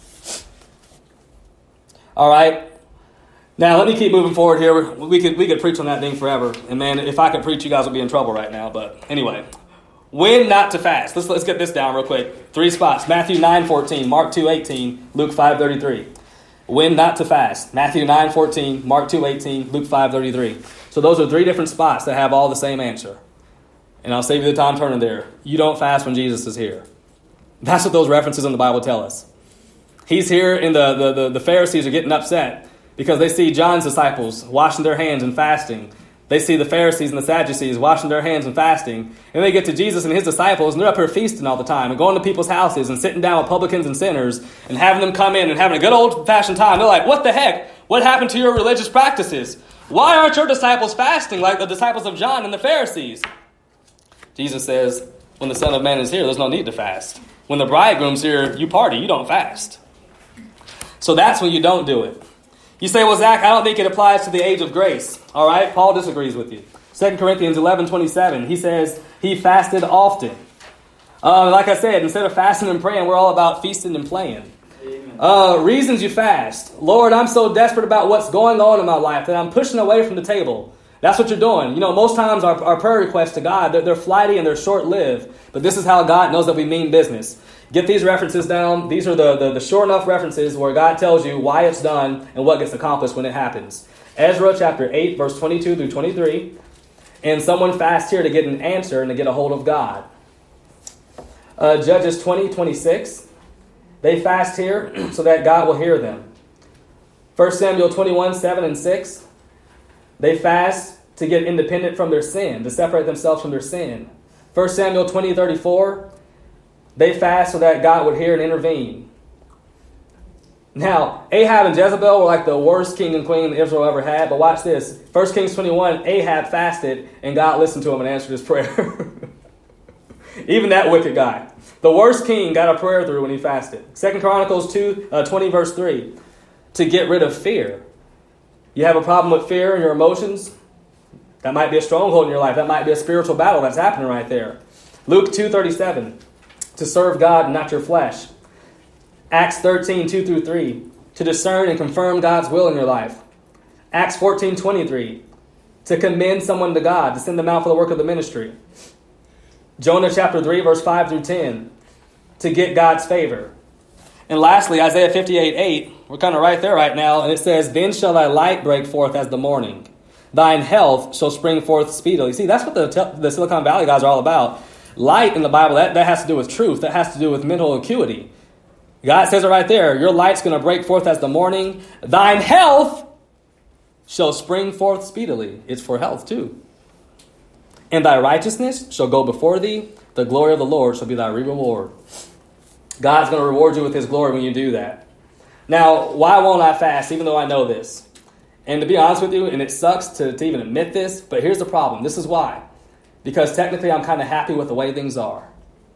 All right. Now, let me keep moving forward here. We could preach on that thing forever. And man, if I could preach, you guys would be in trouble right now. But anyway. When not to fast. Let's get this down real quick. 3 spots. Matthew 9:14, Mark 2:18, Luke 5:33. When not to fast. Matthew 9:14, Mark 2:18, Luke 5:33. So those are 3 different spots that have all the same answer. And I'll save you the time turning there. You don't fast when Jesus is here. That's what those references in the Bible tell us. He's here and the Pharisees are getting upset because they see John's disciples washing their hands and fasting. They see the Pharisees and the Sadducees washing their hands and fasting. And they get to Jesus and his disciples, and they're up here feasting all the time and going to people's houses and sitting down with publicans and sinners and having them come in and having a good old-fashioned time. They're like, what the heck? What happened to your religious practices? Why aren't your disciples fasting like the disciples of John and the Pharisees? Jesus says, when the Son of Man is here, there's no need to fast. When the bridegroom's here, you party, you don't fast. So that's when you don't do it. You say, well, Zach, I don't think it applies to the age of grace. All right, Paul disagrees with you. 2 Corinthians 11:27, he says he fasted often. Like I said, instead of fasting and praying, we're all about feasting and playing. Reasons you fast. Lord, I'm so desperate about what's going on in my life that I'm pushing away from the table. That's what you're doing. You know, most times our prayer requests to God, they're flighty and they're short-lived. But this is how God knows that we mean business. Get these references down. These are the sure enough references where God tells you why it's done and what gets accomplished when it happens. Ezra chapter 8, verse 22 through 23. And someone fasts here to get an answer and to get a hold of God. Judges 20:26. They fast here so that God will hear them. 1 Samuel 21:7 and 6. They fast to get independent from their sin, to separate themselves from their sin. 1 Samuel 20:34, they fast so that God would hear and intervene. Now, Ahab and Jezebel were like the worst king and queen Israel ever had, but watch this. 1 Kings 21, Ahab fasted, and God listened to him and answered his prayer. Even that wicked guy. The worst king got a prayer through when he fasted. 2 Chronicles 20, verse 3, to get rid of fear. You have a problem with fear and your emotions? That might be a stronghold in your life. That might be a spiritual battle that's happening right there. Luke 2:37, to serve God and not your flesh. Acts 13, 2 through 3, to discern and confirm God's will in your life. Acts 14:23, to commend someone to God, to send them out for the work of the ministry. Jonah chapter 3, verse 5 through 10, to get God's favor. And lastly, Isaiah 58:8, we're kind of right there right now, and it says, then shall thy light break forth as the morning. Thine health shall spring forth speedily. See, that's what the Silicon Valley guys are all about. Light in the Bible, that has to do with truth. That has to do with mental acuity. God says it right there. Your light's going to break forth as the morning. Thine health shall spring forth speedily. It's for health too. And thy righteousness shall go before thee. The glory of the Lord shall be thy reward. God's going to reward you with his glory when you do that. Now, why won't I fast even though I know this? And to be honest with you, and it sucks to even admit this, but here's the problem. This is why. Because technically I'm kind of happy with the way things are.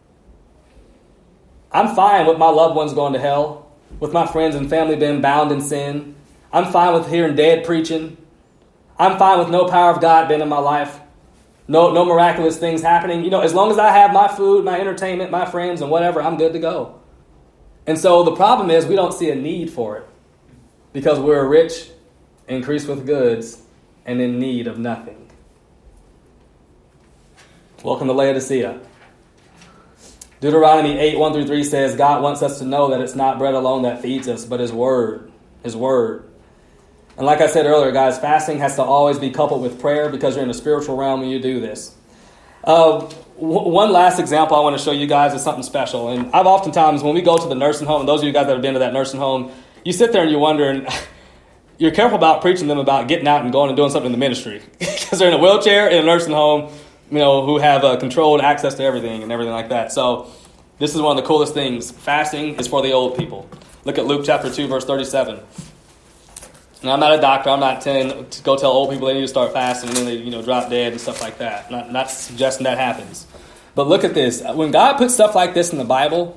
I'm fine with my loved ones going to hell, with my friends and family being bound in sin. I'm fine with hearing dead preaching. I'm fine with no power of God being in my life. No miraculous things happening. You know, as long as I have my food, my entertainment, my friends, and whatever, I'm good to go. And so the problem is we don't see a need for it because we're rich, increased with goods, and in need of nothing. Welcome to Laodicea. Deuteronomy 8, 1 through 3 says, God wants us to know that it's not bread alone that feeds us, but his word. His word. And like I said earlier, guys, fasting has to always be coupled with prayer because you're in a spiritual realm when you do this. One last example I want to show you guys is something special. And I've oftentimes, when we go to the nursing home, and those of you guys that have been to that nursing home, you sit there and you wonder, and you're careful about preaching them about getting out and going and doing something in the ministry. Because they're in a wheelchair in a nursing home, you know, who have controlled access to everything and everything like that. So this is one of the coolest things. Fasting is for the old people. Look at Luke chapter 2, verse 37. Now, I'm not a doctor. I'm not telling to go tell old people they need to start fasting and then they, drop dead and stuff like that. Not suggesting that happens. But look at this. When God puts stuff like this in the Bible,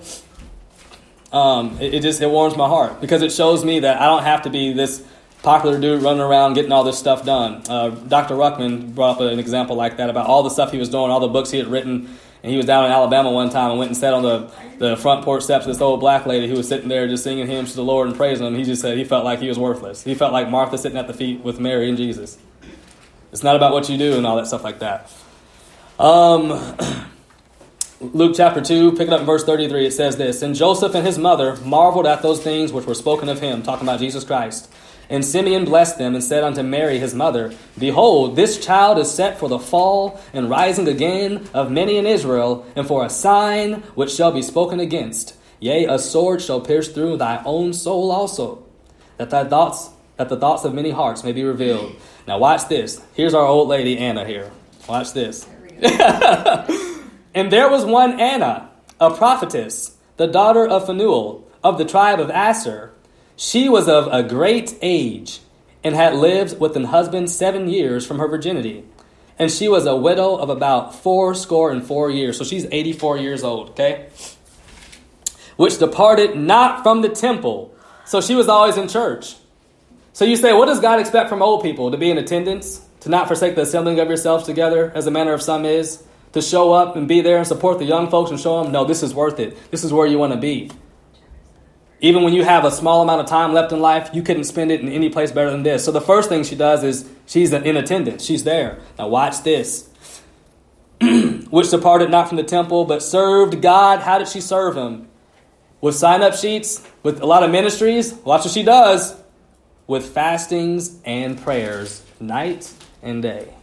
it warms my heart because it shows me that I don't have to be this popular dude running around getting all this stuff done. Dr. Ruckman brought up an example like that about all the stuff he was doing, all the books he had written. And he was down in Alabama one time and went and sat on the front porch steps of this old black lady who was sitting there just singing hymns to the Lord and praising him. He just said he felt like he was worthless. He felt like Martha sitting at the feet with Mary and Jesus. It's not about what you do and all that stuff like that. Luke chapter 2, pick it up in verse 33, it says this, and Joseph and his mother marveled at those things which were spoken of him, talking about Jesus Christ. And Simeon blessed them and said unto Mary his mother, behold, this child is set for the fall and rising again of many in Israel, and for a sign which shall be spoken against. Yea, a sword shall pierce through thy own soul also, that the thoughts of many hearts may be revealed. Now watch this. Here's our old lady Anna here. Watch this. And there was one Anna, a prophetess, the daughter of Phanuel, of the tribe of Aser. She was of a great age, and had lived with an husband 7 years from her virginity. And she was a widow of about 84 years. So she's 84 years old, okay? Which departed not from the temple. So she was always in church. So you say, what does God expect from old people? To be in attendance? To not forsake the assembling of yourselves together, as the manner of some is? To show up and be there and support the young folks and show them, no, this is worth it. This is where you want to be. Even when you have a small amount of time left in life, you couldn't spend it in any place better than this. So the first thing she does is she's in attendance. She's there. Now watch this. Which departed not from the temple, but served God. How did she serve him? With sign-up sheets, with a lot of ministries. Watch what she does. With fastings and prayers, night and day.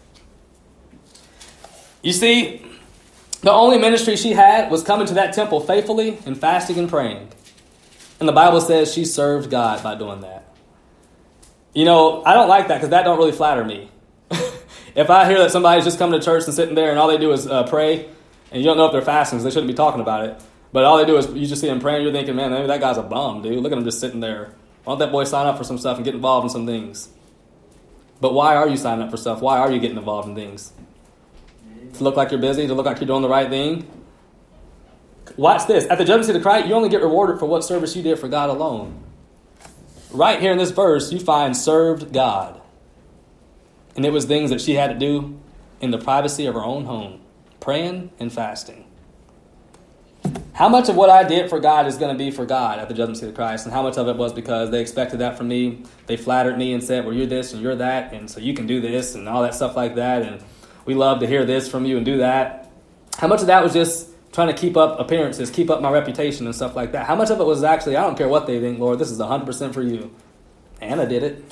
You see, the only ministry she had was coming to that temple faithfully and fasting and praying. And the Bible says she served God by doing that. I don't like that because that don't really flatter me. If I hear that somebody's just coming to church and sitting there and all they do is pray, And you don't know if they're fasting because they shouldn't be talking about it. But all they do is you just see them praying. You're thinking, man, maybe that guy's a bum, dude. Look at him just sitting there. Why don't that boy sign up for some stuff and get involved in some things? But why are you signing up for stuff? Why are you getting involved in things? To look like you're busy? To look like you're doing the right thing? Watch this. At the judgment seat of Christ, you only get rewarded for what service you did for God alone. Right here in this verse, you find served God. And it was things that she had to do in the privacy of her own home. Praying and fasting. How much of what I did for God is going to be for God at the judgment seat of Christ? And how much of it was because they expected that from me? They flattered me and said, well, you're this and you're that, and so you can do this and all that stuff like that. And we love to hear this from you and do that. How much of that was just trying to keep up appearances, keep up my reputation and stuff like that? How much of it was actually, I don't care what they think, Lord, this is 100% for you. Anna did it.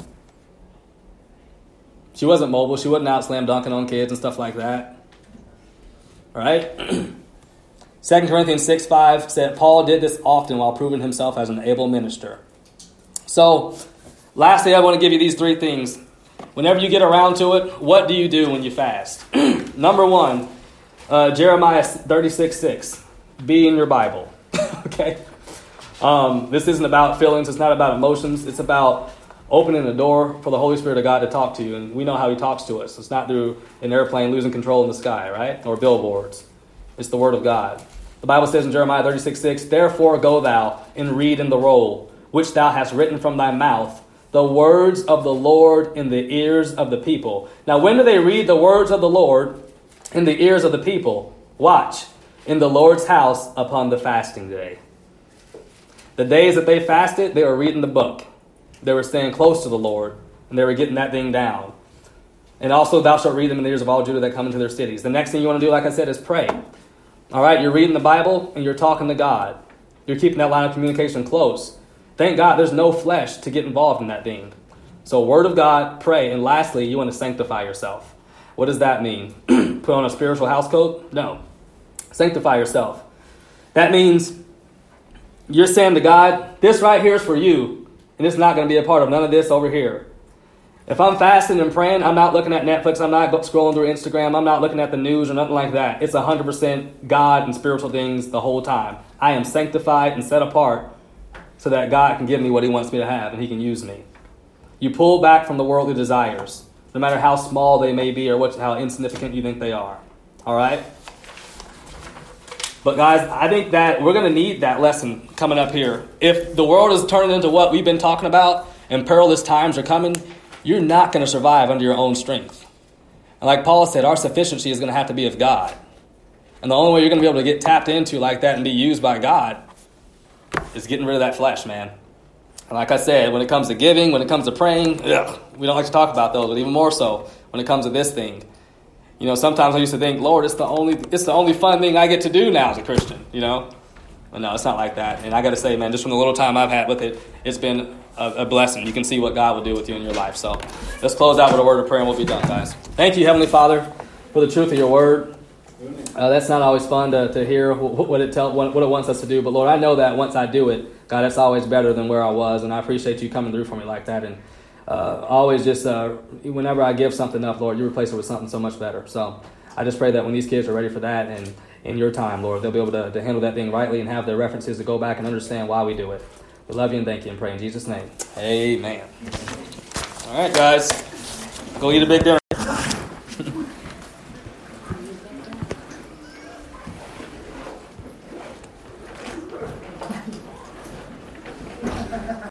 She wasn't mobile. She wasn't out slam dunking on kids and stuff like that. Right? 2 Corinthians 6:5 said, Paul did this often while proving himself as an able minister. So, lastly, I want to give you these three things. Whenever you get around to it, what do you do when you fast? Number one, Jeremiah 36:6. Be in your Bible. Okay? This isn't about feelings. It's not about emotions. It's about opening the door for the Holy Spirit of God to talk to you. And we know how he talks to us. It's not through an airplane losing control in the sky, right? Or billboards. It's the Word of God. The Bible says in Jeremiah 36:6, Therefore go thou and read in the roll, which thou hast written from thy mouth, the words of the Lord in the ears of the people. Now, when do they read the words of the Lord in the ears of the people? Watch. In the Lord's house upon the fasting day. The days that they fasted, they were reading the book. They were staying close to the Lord, and they were getting that thing down. And also, thou shalt read them in the ears of all Judah that come into their cities. The next thing you want to do, like I said, is pray. All right, you're reading the Bible, and you're talking to God. You're keeping that line of communication close. Thank God there's no flesh to get involved in that thing. So, Word of God, pray. And lastly, you want to sanctify yourself. What does that mean? Put on a spiritual house coat? No. Sanctify yourself. That means you're saying to God, this right here is for you, and it's not going to be a part of none of this over here. If I'm fasting and praying, I'm not looking at Netflix, I'm not scrolling through Instagram, I'm not looking at the news or nothing like that. It's 100% God and spiritual things the whole time. I am sanctified and set apart so that God can give me what he wants me to have and he can use me. You pull back from the worldly desires, no matter how small they may be or how insignificant you think they are. All right? But guys, I think that we're going to need that lesson coming up here. If the world is turning into what we've been talking about and perilous times are coming, you're not going to survive under your own strength. And like Paul said, our sufficiency is going to have to be of God. And the only way you're going to be able to get tapped into like that and be used by God is getting rid of that flesh, man. And like I said, when it comes to giving, when it comes to praying, we don't like to talk about those, but even more so when it comes to this thing. You know, sometimes I used to think, Lord, it's the only fun thing I get to do now as a Christian, you know? But no, it's not like that. And I got to say, man, just from the little time I've had with it, it's been a blessing. You can see what God will do with you in your life. So let's close out with a word of prayer and we'll be done, guys. Thank you, Heavenly Father, for the truth of your word. That's not always fun to hear what it wants us to do. But Lord, I know that once I do it, God, that's always better than where I was. And I appreciate you coming through for me like that. And always just whenever I give something up, Lord, you replace it with something so much better. So I just pray that when these kids are ready for that and in your time, Lord, they'll be able to handle that thing rightly and have their references to go back and understand why we do it. We love you and thank you and pray in Jesus' name. Amen. All right, guys. Go eat a big dinner.